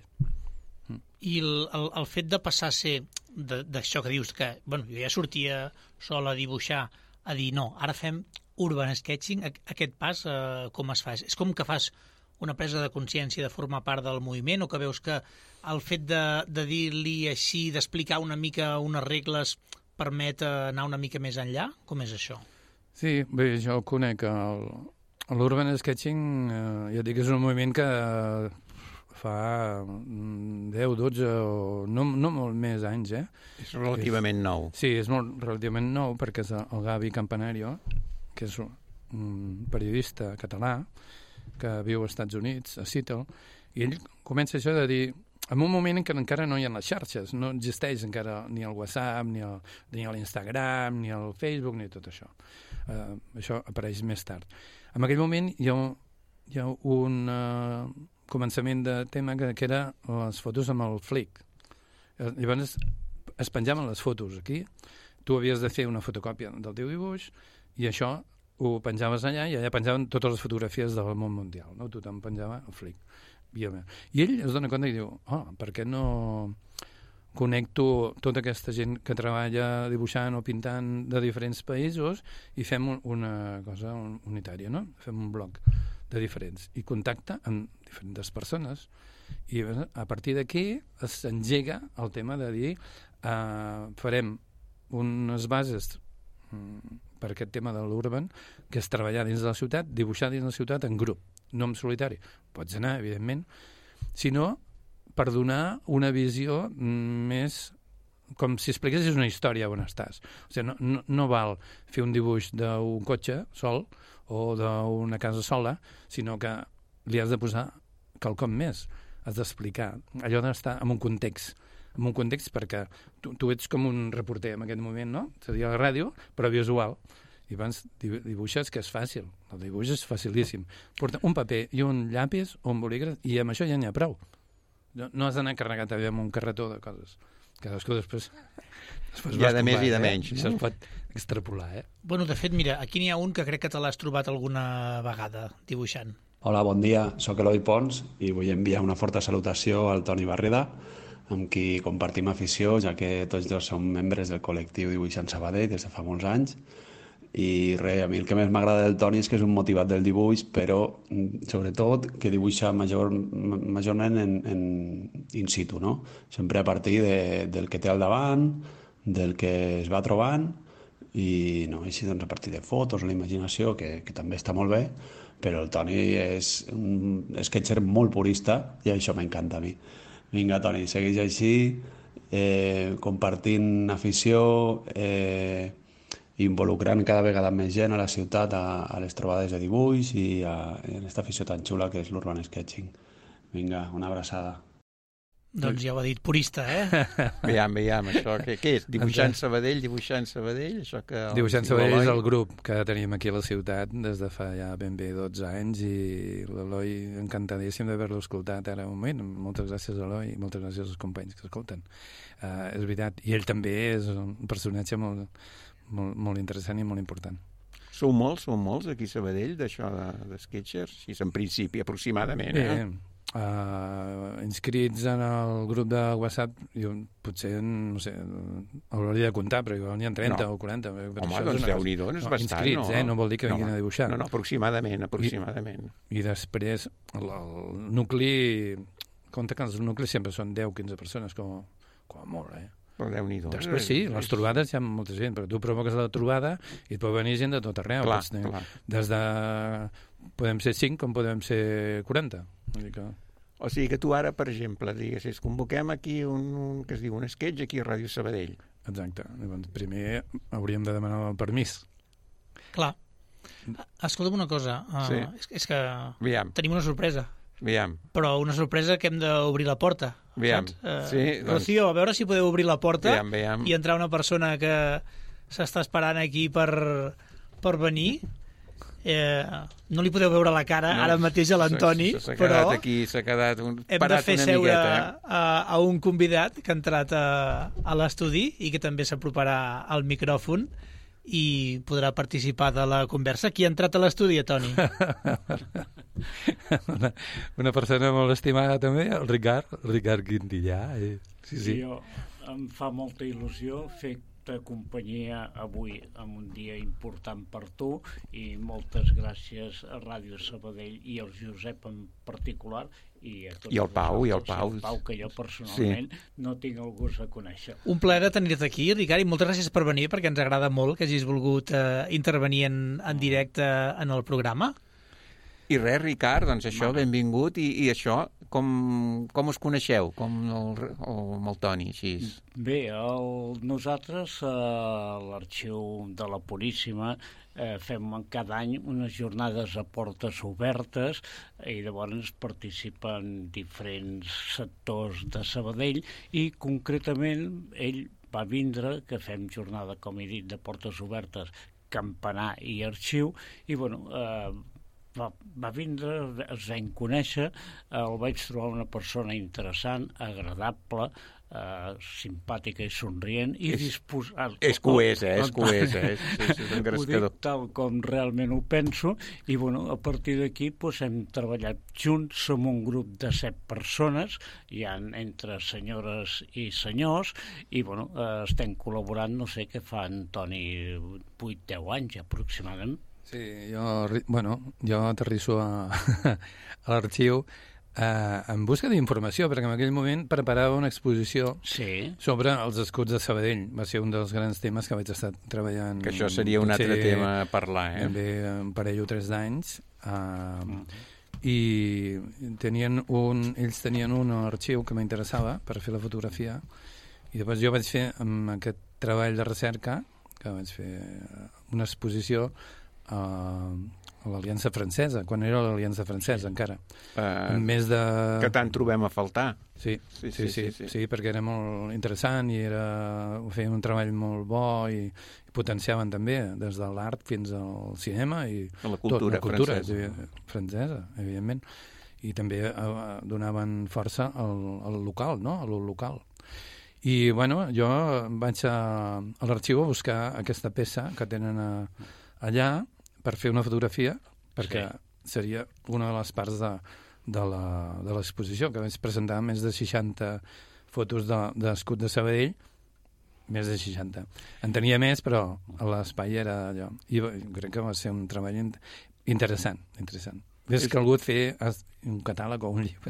Speaker 2: I el, el, el fet de passar a ser d'això que dius, que bueno, jo ja sortia sol a dibuixar, a dir no, ara fem urban sketching, aquest pas eh, com es fa? És com que fas una presa de consciència de formar part del moviment o que veus que el fet de, de dir-li així, d'explicar una mica unes regles permet anar una mica més enllà? Com és això?
Speaker 4: Sí, bé, jo conec l'urban sketching, eh, ja dic, és un moviment que fa deu, dotze o no, no molt més anys, eh?
Speaker 3: És relativament és, nou.
Speaker 4: Sí, és molt relativament nou perquè és el Gavi Campanario, que és un periodista català que viu als Estats Units, a Seattle, i ell comença això de dir, en un moment en què encara no hi ha les xarxes, no existeix encara ni el WhatsApp, ni el, ni l'Instagram, ni el Facebook, ni tot això. Uh, això apareix més tard. En aquell moment hi ha, hi ha un uh, començament de tema que, que era les fotos amb el flick. Uh, llavors es penjaven les fotos aquí, tu havies de fer una fotocòpia del teu dibuix, i això ho penjaves allà i allà penjaven totes les fotografies del món mundial, no? Tothom penjava el flick. I, I ell es dona compte i diu, oh, per què no connecto tota aquesta gent que treballa dibuixant o pintant de diferents països i fem una cosa unitària, no? Fem un blog de diferents i contacta amb diferents persones i a partir d'aquí s'engega el tema de dir uh, farem unes bases per aquest tema de l'urban, que és treballar dins de la ciutat, dibuixar dins de la ciutat en grup, no en solitari. Pots anar, evidentment, sinó per donar una visió més com si expliquessis una història on estàs. O sigui, no, no, no val fer un dibuix d'un cotxe sol o d'una casa sola, sinó que li has de posar quelcom més. Has d'explicar. Allò d'estar en un context en un context perquè tu, tu ets com un reporter en aquest moment, no? Seria la ràdio, però visual. I abans dibuixes, que és fàcil. El dibuix és facilíssim. Porta un paper i un llapis o un bolígraf i amb això ja n'hi ha prou. No, no has d'anar carregat amb un carretó de coses. Cadascú després... després
Speaker 3: ja de més i de menys.
Speaker 4: Eh? No? Això es pot extrapolar, eh?
Speaker 2: Bueno, de fet, mira, aquí n'hi ha un que crec que te l'has trobat alguna vegada dibuixant.
Speaker 5: Hola, bon dia. Soc Eloi Pons i vull enviar una forta salutació al Toni Barreda, amb qui compartim afició, ja que tots dos som membres del col·lectiu Dibuixant Sabadell des de fa molts anys. I res, a mi el que més m'agrada del Toni és que és un motivat del dibuix, però sobretot que dibuixa major, majorment en, en in situ, no? Sempre a partir de, del que té al davant, del que es va trobant, i no, així doncs a partir de fotos, la imaginació, que, que també està molt bé, però el Toni és un sketcher molt purista i això m'encanta a mi. Vinga, Toni, segueix així, eh, compartint afició, eh, involucrant cada vegada més gent a la ciutat a, a les trobades de dibuix i a, a aquesta afició tan xula que és l'urban sketching. Vinga, una abraçada.
Speaker 2: Doncs ja ho ha dit, purista, eh?
Speaker 3: Veiem, veiem, això. Què, què és? Dibuixant Sabadell, dibuixant Sabadell? Això que el,
Speaker 4: dibuixant Sabadell és el grup que tenim aquí a la ciutat des de fa ja ben bé dotze anys i l'Eloi encantadíssim d'haver-lo escoltat ara un moment. Moltes gràcies, Eloi, i moltes gràcies als companys que escolten. Uh, és veritat, i ell també és un personatge molt, molt, molt interessant i molt important.
Speaker 3: Sou molts, sou molts aquí a Sabadell d'això de, de sketchers? Sí, en principi, aproximadament, eh?
Speaker 4: Bé, Uh, inscrits en el grup de WhatsApp, jo potser, no sé, hauria de comptar, però igual n'hi ha trenta no. o quaranta.
Speaker 3: Home, doncs Déu-n'hi-do, és
Speaker 4: no,
Speaker 3: bastant,
Speaker 4: inscrits,
Speaker 3: no?
Speaker 4: eh? No vol dir que
Speaker 3: no,
Speaker 4: vinguin a dibuixar.
Speaker 3: No, no, aproximadament, aproximadament.
Speaker 4: I, i després, el, el nucli, compte que els nuclis sempre són deu o quinze persones, com, com a molt, eh?
Speaker 3: Però Déu-n'hi-do.
Speaker 4: Després sí, les trobades hi ha molta gent, però tu provoques la trobada i et pot venir gent de tot arreu.
Speaker 3: Clar,
Speaker 4: Pots,
Speaker 3: clar.
Speaker 4: Des de... Podem ser cinc com podem ser quaranta. Vull dir que...
Speaker 3: O sigui que tu ara, per exemple, diguessis, convoquem aquí un, un que es diu un sketch aquí a Ràdio Sabadell.
Speaker 4: Exacte. Llavors, primer hauríem de demanar el permís.
Speaker 2: Clar. Escolta'm una cosa. Uh,
Speaker 3: Sí.
Speaker 2: és, és que
Speaker 3: Aviam,
Speaker 2: tenim una sorpresa.
Speaker 3: aviam.
Speaker 2: Però una sorpresa que hem d'obrir la porta.
Speaker 3: Aviam.
Speaker 2: Saps? Uh,
Speaker 3: Sí, doncs-
Speaker 2: Rocío, a veure si podeu obrir la porta
Speaker 3: Aviam, aviam.
Speaker 2: i entrar una persona que s'està esperant aquí per, per venir. Eh, no li podeu veure la cara
Speaker 3: No,
Speaker 2: ara mateix a l'Antoni,
Speaker 3: s'ha- s'ha
Speaker 2: però
Speaker 3: quedat aquí, s'ha quedat un,
Speaker 2: hem de
Speaker 3: parat
Speaker 2: fer
Speaker 3: una
Speaker 2: seure
Speaker 3: miqueta.
Speaker 2: a, a un convidat que ha entrat a, a l'estudi i que també s'aproparà al micròfon i podrà participar de la conversa. Qui ha entrat a l'estudi, Toni?
Speaker 4: una, una persona molt estimada també, el Ricard, el Ricard Quintillà. Eh? Sí, sí.
Speaker 6: Jo, em fa molta il·lusió fer de companyia avui en un dia important per tu i moltes gràcies a Ràdio Sabadell i al Josep en particular i a tots
Speaker 3: I al Pau, i al
Speaker 6: vosaltres,
Speaker 3: Pau.
Speaker 6: el Pau, que jo personalment sí. no tinc el gust de conèixer.
Speaker 2: Un plaer tenir-te aquí, Ricard, i moltes gràcies per venir, perquè ens agrada molt que hagis volgut eh, intervenir en, en directe en el programa.
Speaker 3: I res, Ricard, doncs això, benvingut. I, i això, com, com us coneixeu? Com el, el, amb el Toni, així?
Speaker 6: Bé, el, nosaltres a l'Arxiu de la Puríssima eh, fem cada any unes jornades a portes obertes i llavors participen diferents sectors de Sabadell i concretament ell va vindre, que fem jornada, com he dit, de portes obertes, campanar i arxiu, i bueno... Eh, Va, va vindre, es vam conèixer, el vaig trobar una persona interessant, agradable, eh, simpàtica i somrient i
Speaker 3: És-
Speaker 6: disposat...
Speaker 3: És que ho és, eh? És que ho és, eh? És, és, és
Speaker 6: Ho
Speaker 3: engrescador.
Speaker 6: dic tal com realment ho penso i bueno, a partir d'aquí doncs, hem treballat junts, som un grup de set persones, hi ha entre senyores i senyors i bueno, eh, estem col·laborant, no sé què fa en Toni, vuit deu anys aproximadament.
Speaker 4: Sí, jo, ri- bueno, jo aterrisso a, a l'arxiu eh, en busca d'informació, perquè en aquell moment preparava una exposició
Speaker 6: Sí,
Speaker 4: sobre els escuts de Sabadell. Va ser un dels grans temes que vaig estar treballant.
Speaker 3: Que això seria un altre
Speaker 4: potser
Speaker 3: tema a parlar, eh?
Speaker 4: També un parell o tres d'anys. Eh, I tenien un, ells tenien un arxiu que m'interessava per fer la fotografia i després jo vaig fer amb aquest treball de recerca que vaig fer una exposició a, a l'Aliança Francesa, quan era l'Aliança Francesa encara.
Speaker 3: Eh,
Speaker 4: Més de...
Speaker 3: que tant trobem a faltar.
Speaker 4: Sí,
Speaker 3: Sí,
Speaker 4: sí,
Speaker 3: sí,
Speaker 4: sí,
Speaker 3: sí,
Speaker 4: sí,
Speaker 3: sí.
Speaker 4: sí, perquè era molt interessant i era, feien un treball molt bo i, i potenciaven també des de l'art fins al cinema i
Speaker 3: A la cultura,
Speaker 4: tot, la cultura
Speaker 3: francesa.
Speaker 4: evi- francesa, evidentment. I també eh, donaven força al, al local, no?, a lo local. I, bueno, jo vaig a, a l'arxiu a buscar aquesta peça que tenen a, allà per fer una fotografia, perquè sí. seria una de les parts de, de la- de l'exposició, que vaig presentar més de seixanta fotos de- d'escut de, de Sabadell, més de seixanta. En tenia més, però l'espai era allò. I va- crec que va ser un treball in- interessant, interessant. Hauria calgut fer es- un catàleg o un llibre.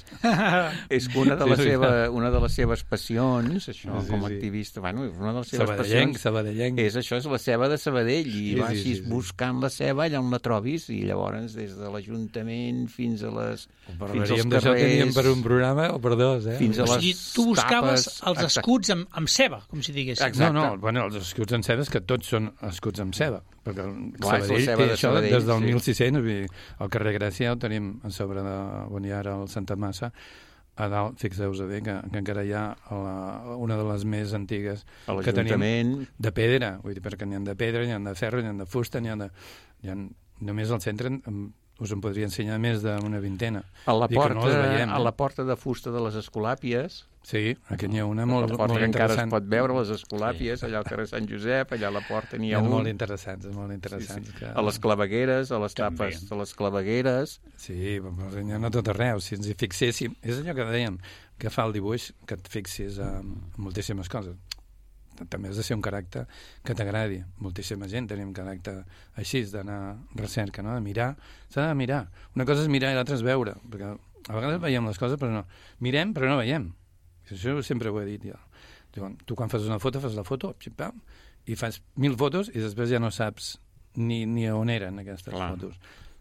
Speaker 3: És que una de,
Speaker 4: Sí,
Speaker 3: les
Speaker 4: sí.
Speaker 3: seva, una de les seves passions, això,
Speaker 4: Sí,
Speaker 3: com a
Speaker 4: sí.
Speaker 3: activista, bueno, una de les seves
Speaker 4: Sabadellenc,
Speaker 3: passions
Speaker 4: sabadellenc.
Speaker 3: és això, és la ceba de Sabadell, i
Speaker 4: Sí,
Speaker 3: va
Speaker 4: sí,
Speaker 3: així
Speaker 4: sí, sí.
Speaker 3: buscant la ceba allà on la trobis, i llavors des de l'Ajuntament fins a les... fins als
Speaker 4: Parlaríem d'això que teníem per un programa o per dos, eh?
Speaker 3: Fins a
Speaker 2: O
Speaker 3: les
Speaker 2: sigui, tu buscaves
Speaker 3: tapes,
Speaker 2: els
Speaker 3: exacte.
Speaker 2: escuts amb, amb ceba, com si diguéssim.
Speaker 3: Exacte.
Speaker 4: No, no, bueno, els escuts en ceba és que tots són escuts amb ceba, perquè el
Speaker 3: Clar, és la
Speaker 4: Sabadell
Speaker 3: ceba
Speaker 4: té
Speaker 3: de
Speaker 4: això
Speaker 3: Sabadell,
Speaker 4: des del
Speaker 3: sí.
Speaker 4: mil sis-cents, vull dir, al carrer Gràcia ho tenim a sobre de on hi ha ara el Santa Massa, a dalt, fixeu-vos bé, que, que encara hi ha la, una de les més antigues
Speaker 3: A
Speaker 4: que tenim
Speaker 3: l'Ajuntament...
Speaker 4: de pedra, vull dir, perquè n'hi ha de pedra, n'hi ha de ferro, n'hi ha de fusta, n'hi ha de... N'hi ha, només al centre em, us en podria ensenyar més d'una vintena.
Speaker 3: A la,
Speaker 4: I que
Speaker 3: porta,
Speaker 4: no les veiem,
Speaker 3: a
Speaker 4: eh?
Speaker 3: la porta de fusta de les Escolàpies,
Speaker 4: Sí, aquí n'hi ha una
Speaker 3: a
Speaker 4: molt,
Speaker 3: la porta
Speaker 4: molt
Speaker 3: que encara es
Speaker 4: interessant.
Speaker 3: pot veure, les Escolàpies, allà al carrer Sant Josep, allà a la porta n'hi
Speaker 4: N'hi
Speaker 3: ha
Speaker 4: ha
Speaker 3: un...
Speaker 4: molt interessants, molt interessants.
Speaker 3: Sí, sí.
Speaker 4: Que...
Speaker 3: A les clavegueres, a les
Speaker 6: També.
Speaker 3: tapes de les clavegueres...
Speaker 4: Sí, però n'hi ha a tot arreu. Si ens hi fixéssim... És allò que dèiem, que fa el dibuix, que et fixis en moltíssimes coses. També has de ser un caràcter que t'agradi. Moltíssima gent tenim caràcter així, d'anar a recerca, no? De mirar. S'ha de mirar. Una cosa és mirar i l'altra és veure, perquè A vegades veiem les coses, però no. Mirem, però no veiem. Això sempre ho he dit jo. Tu quan fas una foto, fas la foto, xip-pam, i fas mil fotos i després ja no saps ni, ni on eren aquestes Clar. fotos.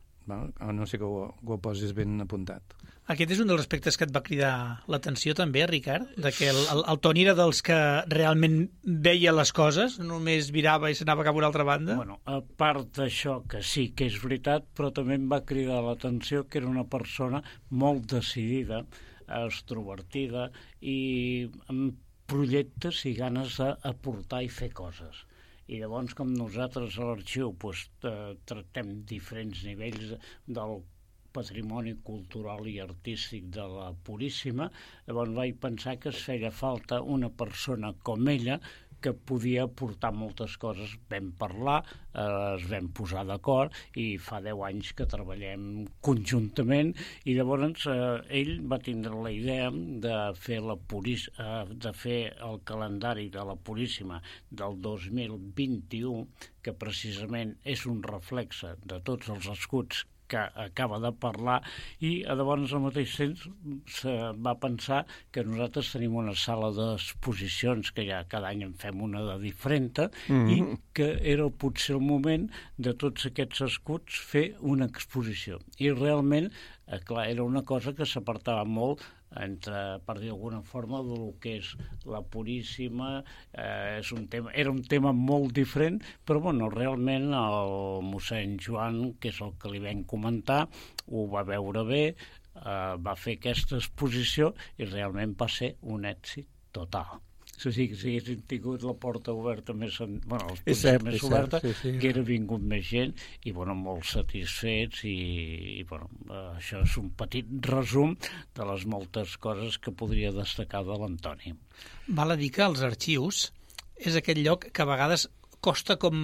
Speaker 4: A no sé que ho, que ho posis ben apuntat.
Speaker 2: Aquest és un dels aspectes que et va cridar l'atenció també, Ricard, de que el, el, el Toni era dels que realment veia les coses, només virava i s'anava cap a una altra banda?
Speaker 6: Bueno, a part d'això, que sí que és veritat, però també em va cridar l'atenció que era una persona molt decidida, extrovertida i amb projectes i ganes d'aportar i fer coses. I llavors, com nosaltres a l'arxiu doncs, eh, tractem diferents nivells del patrimoni cultural i artístic de la Puríssima, llavors vaig pensar que es feia falta una persona com ella que podia aportar moltes coses. Vam parlar, eh, es vam posar d'acord i fa deu anys que treballem conjuntament i llavors eh, ell va tindre la idea de fer, la Puris, eh, de fer el calendari de la Puríssima del dos mil vint-i-u, que precisament és un reflexe de tots els escuts que acaba de parlar i llavors al mateix temps se va pensar que nosaltres tenim una sala d'exposicions que ja cada any en fem una de diferent mm-hmm. i que era potser el moment de tots aquests escuts fer una exposició i realment eh, clar, era una cosa que s'apartava molt entre, per dir d'alguna forma, del que és la Puríssima, eh, és un tema, era un tema molt diferent, però bueno, realment el mossèn Joan, que és el que li vam comentar, ho va veure bé, eh, va fer aquesta exposició i realment va ser un èxit total. O sigui, si haguéssim tingut la porta oberta més, bueno, els cert, més oberta, cert, sí, sí. que era vingut més gent i, bueno, molt satisfets i, i, bueno, això és un petit resum de les moltes coses que podria destacar de l'Antoni.
Speaker 2: Val a dir que els arxius és aquell lloc que a vegades costa com,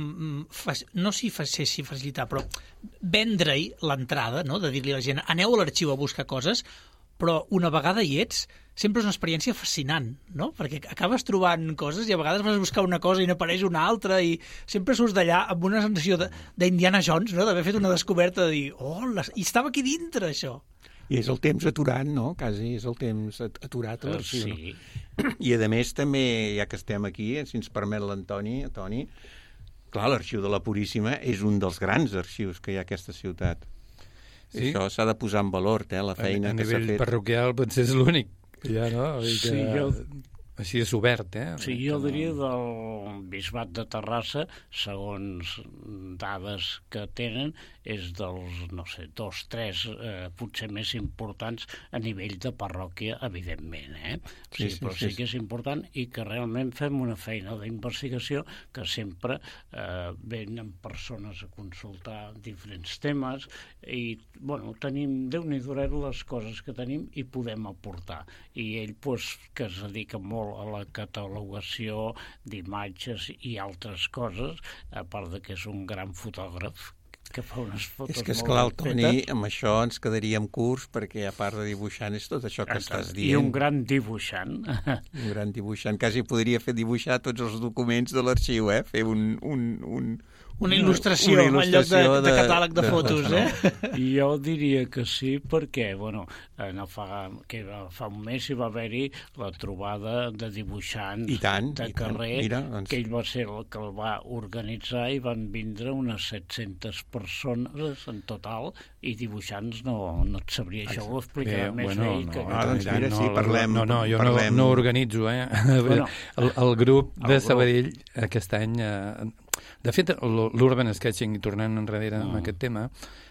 Speaker 2: no si facessi facilitar, però vendre-hi l'entrada, no? De dir-li a la gent, aneu a l'arxiu a buscar coses, però una vegada hi ets, sempre és una experiència fascinant, no? Perquè acabes trobant coses i a vegades vas a buscar una cosa i n'apareix una altra i sempre surts d'allà amb una sensació d'Indiana Jones, no? D'haver fet una descoberta, de dir, oh, i estava aquí dintre, això.
Speaker 3: I és el temps aturat, no? Quasi és el temps aturat a l'arxiu. Sí. No? I a més també, ja que estem aquí, si ens permet l'Antoni, Toni, clar, l'arxiu de la Puríssima és un dels grans arxius que hi ha a aquesta ciutat. Sí? Això s'ha de posar en valor, eh, la feina
Speaker 4: a, a
Speaker 3: que s'ha fet.
Speaker 4: A nivell parroquial potser és l'únic, ja, no? Que,
Speaker 6: sí, jo...
Speaker 4: Així és obert, eh?
Speaker 6: Sí, jo diria del Bisbat de Terrassa, segons dades que tenen, és dels, no sé, dos, tres, eh, potser més importants a nivell de parròquia, evidentment, eh? O sigui, sí, sí, però sí, sí que és important i que realment fem una feina d'investigació que sempre eh, venen persones a consultar diferents temes i, bueno, tenim, Déu-n'hi-do les coses que tenim i podem aportar. I ell, doncs, que es dedica molt a la catalogació d'imatges i altres coses, a part de que és un gran fotògraf que fa unes fotos
Speaker 3: és que, esclar, el Toni, fetes. Amb això ens quedaríem curts, perquè a part de dibuixant és tot això que estàs dient.
Speaker 6: I un gran dibuixant.
Speaker 3: Un gran dibuixant. Quasi podria fer dibuixar tots els documents de l'arxiu, eh? Fer un... un, un
Speaker 2: Una il·lustració, una il·lustració en lloc de, de, de catàleg de, de fotos, de, eh?
Speaker 6: I jo diria que sí, perquè, bueno, no fa, que fa un mes hi va haver-hi la trobada de dibuixants
Speaker 3: I tant,
Speaker 6: de
Speaker 3: i
Speaker 6: carrer,
Speaker 3: tant. Mira, doncs...
Speaker 6: que ell va ser el que el va organitzar i van vindre unes set-centes persones en total, i dibuixants no, no et sabria, això ho explicarà més
Speaker 4: bueno,
Speaker 6: ell.
Speaker 4: No,
Speaker 6: Que...
Speaker 3: Ah, doncs mira, sí, parlem.
Speaker 4: No, no, jo
Speaker 3: parlem.
Speaker 4: no, no organitzo, eh? Bueno, el, el grup de el Sabadell grup. Aquest any... Eh, de fet, l'Urban Sketching, i tornant enrere mm. amb aquest tema,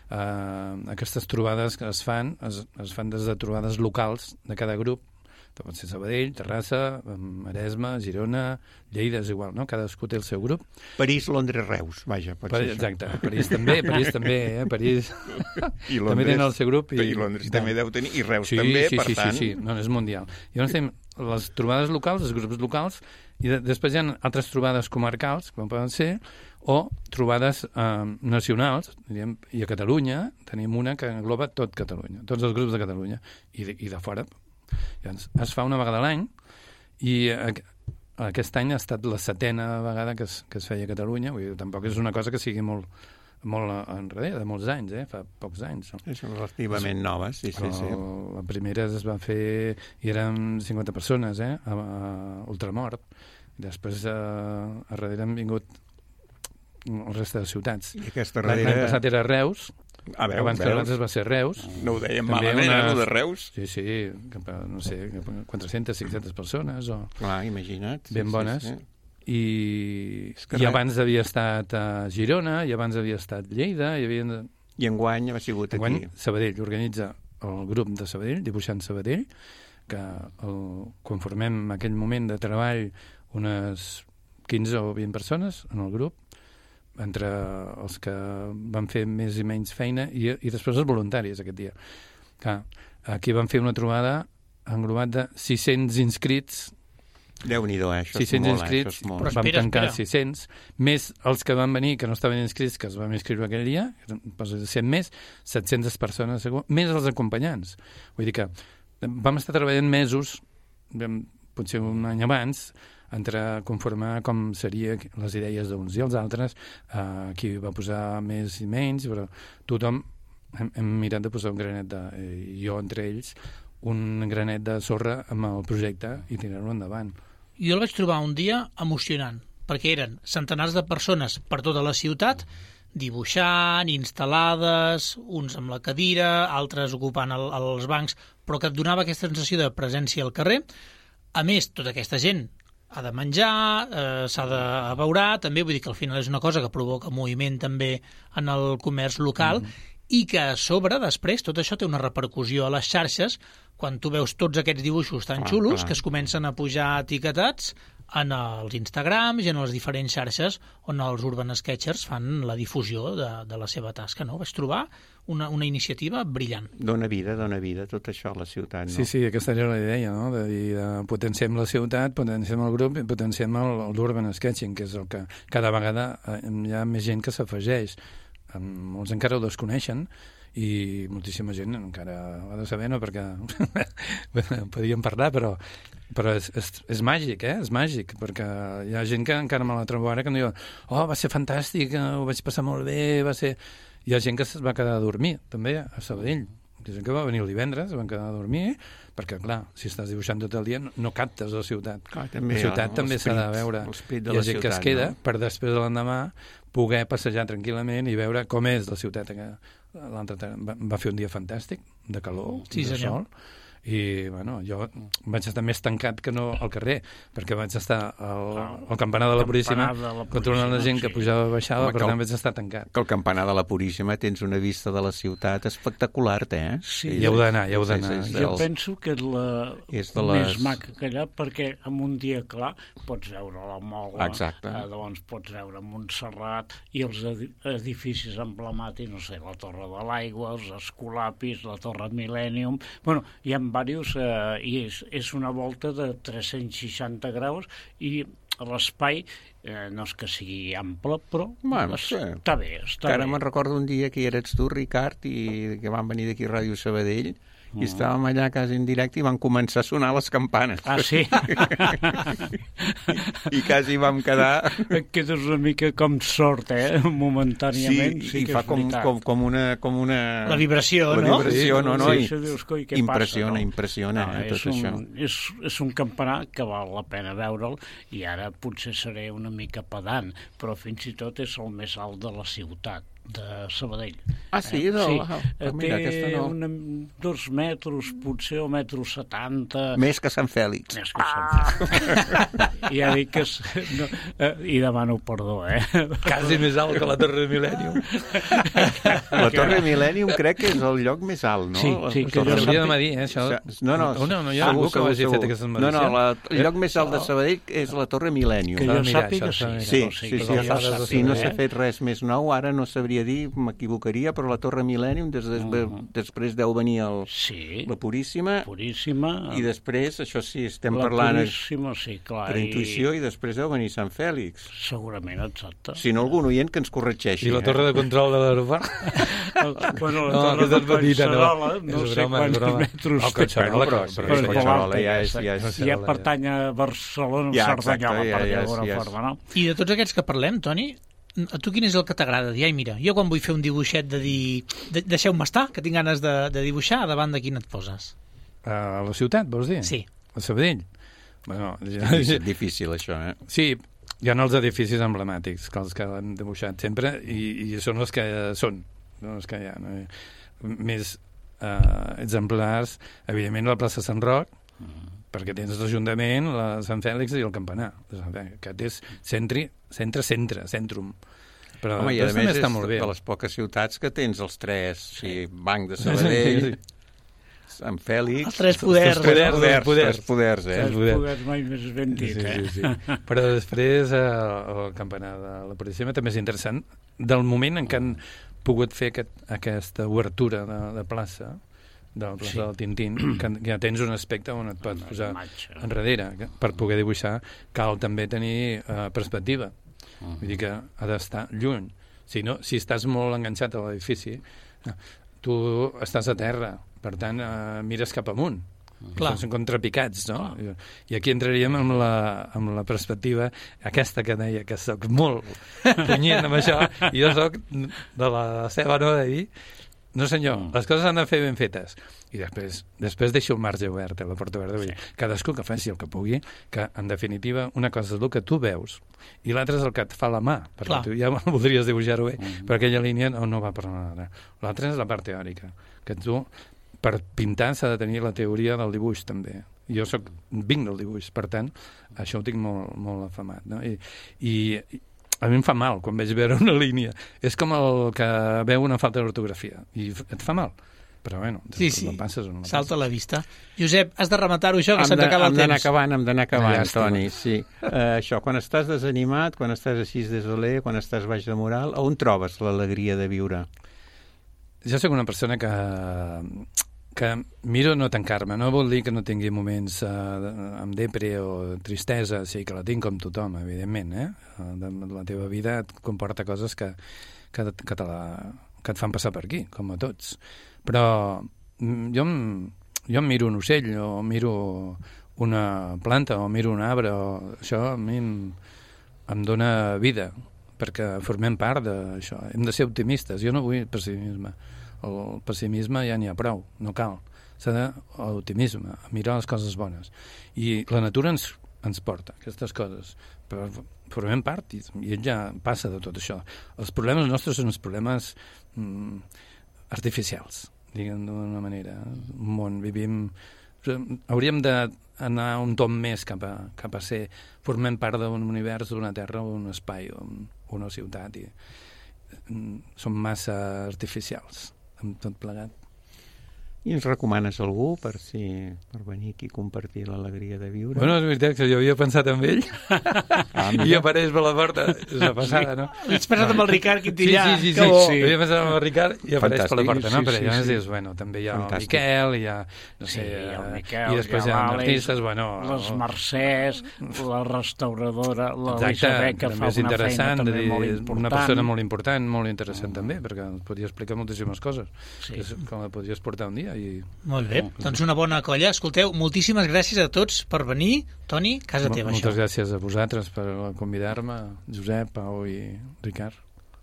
Speaker 4: eh, aquestes trobades que es fan, es, es fan des de trobades locals de cada grup, pot ser Sabadell, Terrassa, Maresme, Girona, Lleida, és igual, no? Cadascú té el seu grup.
Speaker 3: París, Londres, Reus, vaja, pot ser
Speaker 4: Exacte, això. París també, París també, eh? París I Londres, també tenen el seu grup.
Speaker 3: I, I Londres i també deu tenir, i Reus
Speaker 4: sí,
Speaker 3: també,
Speaker 4: sí,
Speaker 3: per
Speaker 4: sí,
Speaker 3: tant...
Speaker 4: Sí, sí, sí, no, és mundial. Llavors tenim les trobades locals, els grups locals, i de, després hi ha altres trobades comarcals, com poden ser, o trobades eh, nacionals, diríem, i a Catalunya tenim una que engloba tot Catalunya, tots els grups de Catalunya, i de, i de fora. Llavors, es fa una vegada a l'any, i eh, aquest any ha estat la setena vegada que es, que es feia a Catalunya, vull dir, tampoc és una cosa que sigui molt, molt enrere, de molts anys, eh? Fa pocs anys. No?
Speaker 3: Són relativament noves, sí, sí, sí.
Speaker 4: La primera es va fer, i eren cinquanta persones, eh? A, a Ultramort. Després, a, a darrere han vingut el reste de ciutats.
Speaker 3: I aquesta darrere...
Speaker 4: L'any passat era Reus,
Speaker 3: a veure,
Speaker 4: abans que abans es va ser Reus.
Speaker 3: No ho dèiem malament, una... eh, de Reus?
Speaker 4: Sí, sí, no sé, quatre-centes, cinc-centes persones, o...
Speaker 3: Clar, imagina't.
Speaker 4: Ben
Speaker 3: sí,
Speaker 4: bones.
Speaker 3: Sí, sí.
Speaker 4: I, i abans havia estat a Girona, i abans havia estat Lleida, i havia...
Speaker 3: I enguany ha sigut
Speaker 4: enguany,
Speaker 3: aquí.
Speaker 4: Sabadell organitza el grup de Sabadell, Dibuixant Sabadell, que el, quan formem aquell moment de treball unes quinze o vint persones en el grup, entre els que van fer més i menys feina i, i després els voluntaris aquest dia. Clar, aquí van fer una trobada englobat de sis-cents inscrits.
Speaker 3: Déu-n'hi-do, eh? Això
Speaker 4: sis-cents
Speaker 3: és molt,
Speaker 4: inscrits,
Speaker 3: eh? Això és molt.
Speaker 2: Però
Speaker 4: vam
Speaker 2: espera,
Speaker 4: tancar
Speaker 2: espera.
Speaker 4: sis-cents, més els que van venir, que no estaven inscrits, que es van inscriure aquell dia, cent més, set-centes persones, segur, més els acompanyants. Vull dir que vam estar treballant mesos, potser un any abans, entre conformar com serien les idees d'uns i els altres, eh, qui va posar més i menys, però tothom hem, hem mirat de posar un granet de, eh, jo entre ells, un granet de sorra amb el projecte i tirar-lo endavant.
Speaker 2: Jo el vaig trobar un dia emocionant, perquè eren centenars de persones per tota la ciutat, dibuixant, instal·lades, uns amb la cadira, altres ocupant el, els bancs, però que et donava aquesta sensació de presència al carrer. A més, tota aquesta gent ha de menjar, eh, s'ha de abeurar, també, vull dir que al final és una cosa que provoca moviment també en el comerç local, mm-hmm. i que a sobre, després, tot això té una repercussió a les xarxes, quan tu veus tots aquests dibuixos tan
Speaker 3: clar,
Speaker 2: xulos
Speaker 3: clar.
Speaker 2: que es comencen a pujar etiquetats en els Instagrams i en les diferents xarxes on els Urban Sketchers fan la difusió de, de la seva tasca, no? Vaig trobar una, una iniciativa brillant.
Speaker 3: Dóna vida, dóna vida, tot això a la ciutat, no?
Speaker 4: Sí, sí, aquesta era la idea, no? De dir, de potenciem la ciutat, potenciem el grup i potenciem l'Urban Sketching, que és el que cada vegada hi ha més gent que s'afegeix. Molts encara ho desconeixen i moltíssima gent encara ho ha de saber, no? Perquè podíem parlar, però, però és, és, és màgic, eh? És màgic, perquè hi ha gent que encara me la trobo ara que em diu, oh, va ser fantàstic, ho vaig passar molt bé, va ser... Hi ha gent que es va quedar a dormir, també, a Sabadell. Hi ha gent que va venir el divendres, van quedar a dormir, perquè, clar, si estàs dibuixant tot el dia, no, no captes la ciutat.
Speaker 3: Clar, també,
Speaker 4: la ciutat
Speaker 3: el,
Speaker 4: també s'ha de veure.
Speaker 3: De
Speaker 4: Hi ha gent
Speaker 3: ciutat,
Speaker 4: que es queda
Speaker 3: no?
Speaker 4: per després de l'endemà poder passejar tranquil·lament i veure com és la ciutat. L'altre va, va fer un dia fantàstic, de calor,
Speaker 2: sí,
Speaker 4: de
Speaker 2: senyor.
Speaker 4: sol, i bueno, jo vaig estar més tancat que no al carrer, perquè vaig estar al, al campanar de la Puríssima controlant la gent que pujava i baixava,
Speaker 3: Home,
Speaker 4: per
Speaker 3: que
Speaker 4: tant
Speaker 3: el-
Speaker 4: vaig estar tancat.
Speaker 3: Que el campanar de la Puríssima tens una vista de la ciutat espectacular, té, eh?
Speaker 6: Sí.
Speaker 4: Hi heu d'anar, hi heu d'anar.
Speaker 3: Sí, sí,
Speaker 6: Jo
Speaker 3: dels-
Speaker 6: penso que és la
Speaker 3: És de les-
Speaker 6: més maca que allà, perquè en un dia clar pots veure la Mola,
Speaker 3: Exacte.
Speaker 6: eh, llavors pots veure Montserrat i els edi- edificis emblemàtics, no sé, la Torre de l'Aigua, els Escolapis, la Torre Millennium... Bueno, hi ha diversos, eh, i és, és una volta de tres-cents seixanta graus i l'espai eh, no és que sigui ample, però
Speaker 3: Bueno,
Speaker 6: es-
Speaker 3: sí.
Speaker 6: està bé, està
Speaker 3: Que ara
Speaker 6: bé.
Speaker 3: me'n recordo un dia que hi eres tu, Ricard, i que van venir d'aquí a Ràdio Sabadell, i estàvem allà quasi en directe i van començar a sonar les campanes.
Speaker 6: Ah, sí?
Speaker 3: I quasi vam quedar...
Speaker 6: Et quedes una mica com sort, eh? Momentàniament.
Speaker 3: Sí,
Speaker 6: Sí,
Speaker 3: i
Speaker 6: que
Speaker 3: fa
Speaker 6: és
Speaker 3: com,
Speaker 6: veritat.
Speaker 3: com, com, una, com una...
Speaker 2: La vibració,
Speaker 3: la
Speaker 2: no?
Speaker 3: vibració, no, no?
Speaker 6: Sí,
Speaker 3: I
Speaker 6: això dius, coi, què
Speaker 3: impressiona,
Speaker 6: passa, no?
Speaker 3: impressiona,
Speaker 6: No,
Speaker 3: eh,
Speaker 6: és
Speaker 3: tot
Speaker 6: un,
Speaker 3: això.
Speaker 6: És, és un campanar que val la pena veure'l, i ara potser seré una mica pedant, però fins i tot és el més alt de la ciutat de Sabadell.
Speaker 3: Ah, sí?
Speaker 6: Eh?
Speaker 3: De...
Speaker 6: Sí,
Speaker 3: Ah,
Speaker 6: eh,
Speaker 3: mira,
Speaker 6: té
Speaker 3: aquesta no.
Speaker 6: una, dos metres, potser, o metro setanta...
Speaker 3: Més que Sant Fèlix.
Speaker 6: Més que ah! Ja dic que... És, no, eh, I demano perdó, eh?
Speaker 4: Quasi més alt que la Torre de Millennium.
Speaker 3: La Torre Millennium crec que és el lloc més alt, no?
Speaker 6: Sí,
Speaker 3: La
Speaker 6: sí, que
Speaker 3: Torre-
Speaker 6: jo
Speaker 4: Hauria
Speaker 6: sàpiga-
Speaker 4: de medir, eh, això.
Speaker 3: No, no,
Speaker 4: no, no hi ha
Speaker 3: segur,
Speaker 4: algú que ho hagi
Speaker 3: segur,
Speaker 4: fet
Speaker 3: segur.
Speaker 4: aquestes
Speaker 3: No, no,
Speaker 4: medicions.
Speaker 3: la, el lloc més alt de Sabadell és la Torre Millennium.
Speaker 6: Que
Speaker 4: S'ha
Speaker 6: jo
Speaker 4: de mirar,
Speaker 6: sàpiga,
Speaker 4: això, s'ha de
Speaker 6: sí.
Speaker 4: mirar.
Speaker 3: Sí,
Speaker 6: sí,
Speaker 3: sí,
Speaker 6: que
Speaker 3: sí,
Speaker 6: no
Speaker 3: sí,
Speaker 6: s'ha de
Speaker 3: si no
Speaker 6: saber,
Speaker 3: s'ha
Speaker 6: eh?
Speaker 3: fet res més nou, ara no sabria dir, m'equivocaria, però la Torre Millennium des, des,
Speaker 6: Mhm.
Speaker 3: després deu venir el,
Speaker 6: Sí,
Speaker 3: la Puríssima,
Speaker 6: Puríssima.
Speaker 3: i després, això sí, estem
Speaker 6: la
Speaker 3: parlant
Speaker 6: Puríssima, sí, clar.
Speaker 3: per
Speaker 6: i-
Speaker 3: intuïció, i després deu venir Sant Fèlix.
Speaker 6: Segurament, exacte.
Speaker 3: Si no, algun oient que ens corregeixi.
Speaker 4: I la torre de control de l'aeroport?
Speaker 6: Bueno, la
Speaker 4: No,
Speaker 6: torre
Speaker 4: aquesta
Speaker 6: de
Speaker 4: és petita, no.
Speaker 6: Collserola, no
Speaker 4: És
Speaker 6: sé
Speaker 4: broma, és
Speaker 6: quants
Speaker 4: broma.
Speaker 6: metres
Speaker 4: Oh,
Speaker 6: té.
Speaker 4: Collserola,
Speaker 3: però,
Speaker 4: però-
Speaker 3: però
Speaker 6: Però
Speaker 3: és
Speaker 6: és
Speaker 3: Collserola,
Speaker 6: molt
Speaker 3: ja
Speaker 6: alta,
Speaker 3: és... Ja és...
Speaker 4: no sé.
Speaker 6: ja pertany a Barcelona,
Speaker 3: Ja,
Speaker 6: ja,
Speaker 3: exacte,
Speaker 6: Cerdanyola,
Speaker 3: ja,
Speaker 6: per
Speaker 3: ja és-
Speaker 6: d'alguna
Speaker 3: ja és-
Speaker 6: forma, no?
Speaker 2: I de tots aquests que parlem, Toni, a tu quin és el que t'agrada? Dir, ai, mira, jo quan vull fer un dibuixet de dir... De, deixeu-me estar, que tinc ganes de, de dibuixar, davant de quin et poses?
Speaker 4: A la ciutat, vols dir?
Speaker 2: Sí.
Speaker 4: A Sabadell? Bueno, ja...
Speaker 3: És difícil, això, eh?
Speaker 4: Sí, hi ha els edificis emblemàtics, que els que han dibuixat sempre, i, i són els que són, són els que hi ha. No? Més eh, exemplars, evidentment, la plaça Sant Roc, uh-huh. perquè tens l'Ajuntament, la Sant Fèlix i el Campanar. Aquest és centre, centre, centre, centrum. Però
Speaker 3: home, i a més és
Speaker 4: està molt bé.
Speaker 3: de les poques ciutats que tens els tres, sí. Banc de Sabadell, Sant Fèlix...
Speaker 2: Els tres poders.
Speaker 3: Els tres poders, poders, poders, tres poders, eh?
Speaker 6: Els poders, poders mai més ben dit,
Speaker 4: sí,
Speaker 6: eh?
Speaker 4: sí, sí. Però després eh, el Campanar de la Puríssima també és interessant del moment en què han pogut fer aquest, aquesta obertura de, de plaça, de la plaça sí. del Tintín, que ja tens un aspecte on et pots posar enrere. Per poder dibuixar cal també tenir uh, perspectiva. Uh-huh. Vull dir que ha d'estar lluny. Si, no, si estàs molt enganxat a l'edifici, tu estàs a terra, per tant, uh, mires cap amunt. Uh-huh. Són contrapicats, no? Uh-huh. I aquí entraríem amb la, amb la perspectiva aquesta que deia, que soc molt punyent amb això, i jo soc de la seva no d'ahir. No senyor, mm. les coses han de fer ben fetes. I després, després deixo el marge obert, la porta oberta. Sí. Cadascú que faci el que pugui, que en definitiva una cosa és el que tu veus i l'altra és el que et fa la mà, perquè Clar. tu ja voldries dibuixar-ho bé, mm. però aquella línia no, no va per l'altra. L'altra és la part teòrica, que tu, per pintar s'ha de tenir la teoria del dibuix també. Jo soc, vinc del dibuix, per tant, això ho tinc molt, molt afamat. No? I, i a mi em fa mal quan veig veure una línia. És com el que veu una falta d'ortografia. I et fa mal. Però, bueno,
Speaker 2: sí, sí.
Speaker 6: no
Speaker 2: passes o no salta a la vista. Josep, has de rematar-ho això, que se'ns acaba el temps.
Speaker 3: Hem d'anar acabant, hem d'anar acabant, ja, Toni. Sí. Uh, això, quan estàs desanimat, quan estàs així desolé, quan estàs baix de moral, on trobes l'alegria de viure?
Speaker 4: Jo soc una persona que... que miro no tancar-me, no vol dir que no tingui moments uh, amb depre o tristesa, sí que la tinc com tothom, evidentment, eh? De, de la teva vida et comporta coses que, que, que, te la, que et fan passar per aquí, com a tots. Però jo em, jo em miro un ocell, o miro una planta, o miro un arbre, o això a mi em, em dona vida, perquè formem part d'això. Hem de ser optimistes, jo no vull pessimisme. El pessimisme ja n'hi ha prou, no cal. S'ha d'optimisme, mirar les coses bones. I la natura ens, ens porta aquestes coses, però formem part i, i ell ja passa de tot això. Els problemes nostres són els problemes mm, artificials, diguem d'una manera. Un món, vivim... Hauríem d'anar un tom més cap a, cap a ser... Formem part d'un univers, d'una terra, un espai, un, una ciutat, i mm, som massa artificials amb tot plegat.
Speaker 3: I ens recomanes algú per, si, per venir aquí a compartir l'alegria de viure?
Speaker 4: Bueno, és veritat que jo havia pensat en ell ah, i apareix per la porta, és la passada, no?
Speaker 2: L'has pensat amb el Ricard Quintillà.
Speaker 4: Sí, sí, sí, sí, sí. Havia pensat amb el Ricard i apareix Fantàstic, per la porta, no?
Speaker 3: Sí,
Speaker 4: Però llavors
Speaker 3: sí, sí.
Speaker 4: dius, bueno, també hi ha
Speaker 3: Fantàstic.
Speaker 4: el Miquel, hi ha, no sé,
Speaker 6: sí, el Miquel,
Speaker 4: i després hi ha artistes, bueno...
Speaker 6: Les Mercès, la restauradora,
Speaker 4: l'Elisabet, que fa una feina també molt
Speaker 6: important.
Speaker 4: Una persona molt important, molt interessant també, perquè ens podria explicar moltíssimes coses, que la podries portar un dia. I...
Speaker 2: Molt bé, doncs una bona colla. Escolteu, moltíssimes gràcies a tots per venir. Toni, casa teva,
Speaker 4: Moltes
Speaker 2: això.
Speaker 4: gràcies a vosaltres per convidar-me, Josep, Pau i Ricard.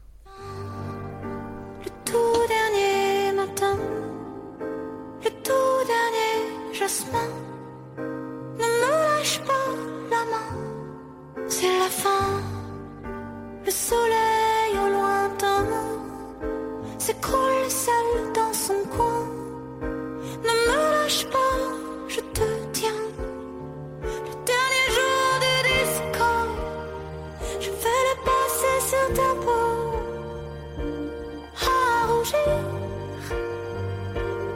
Speaker 7: Le tout dernier matin, le tout dernier jasmin, ne me lâche pas la main, c'est la fin, le soleil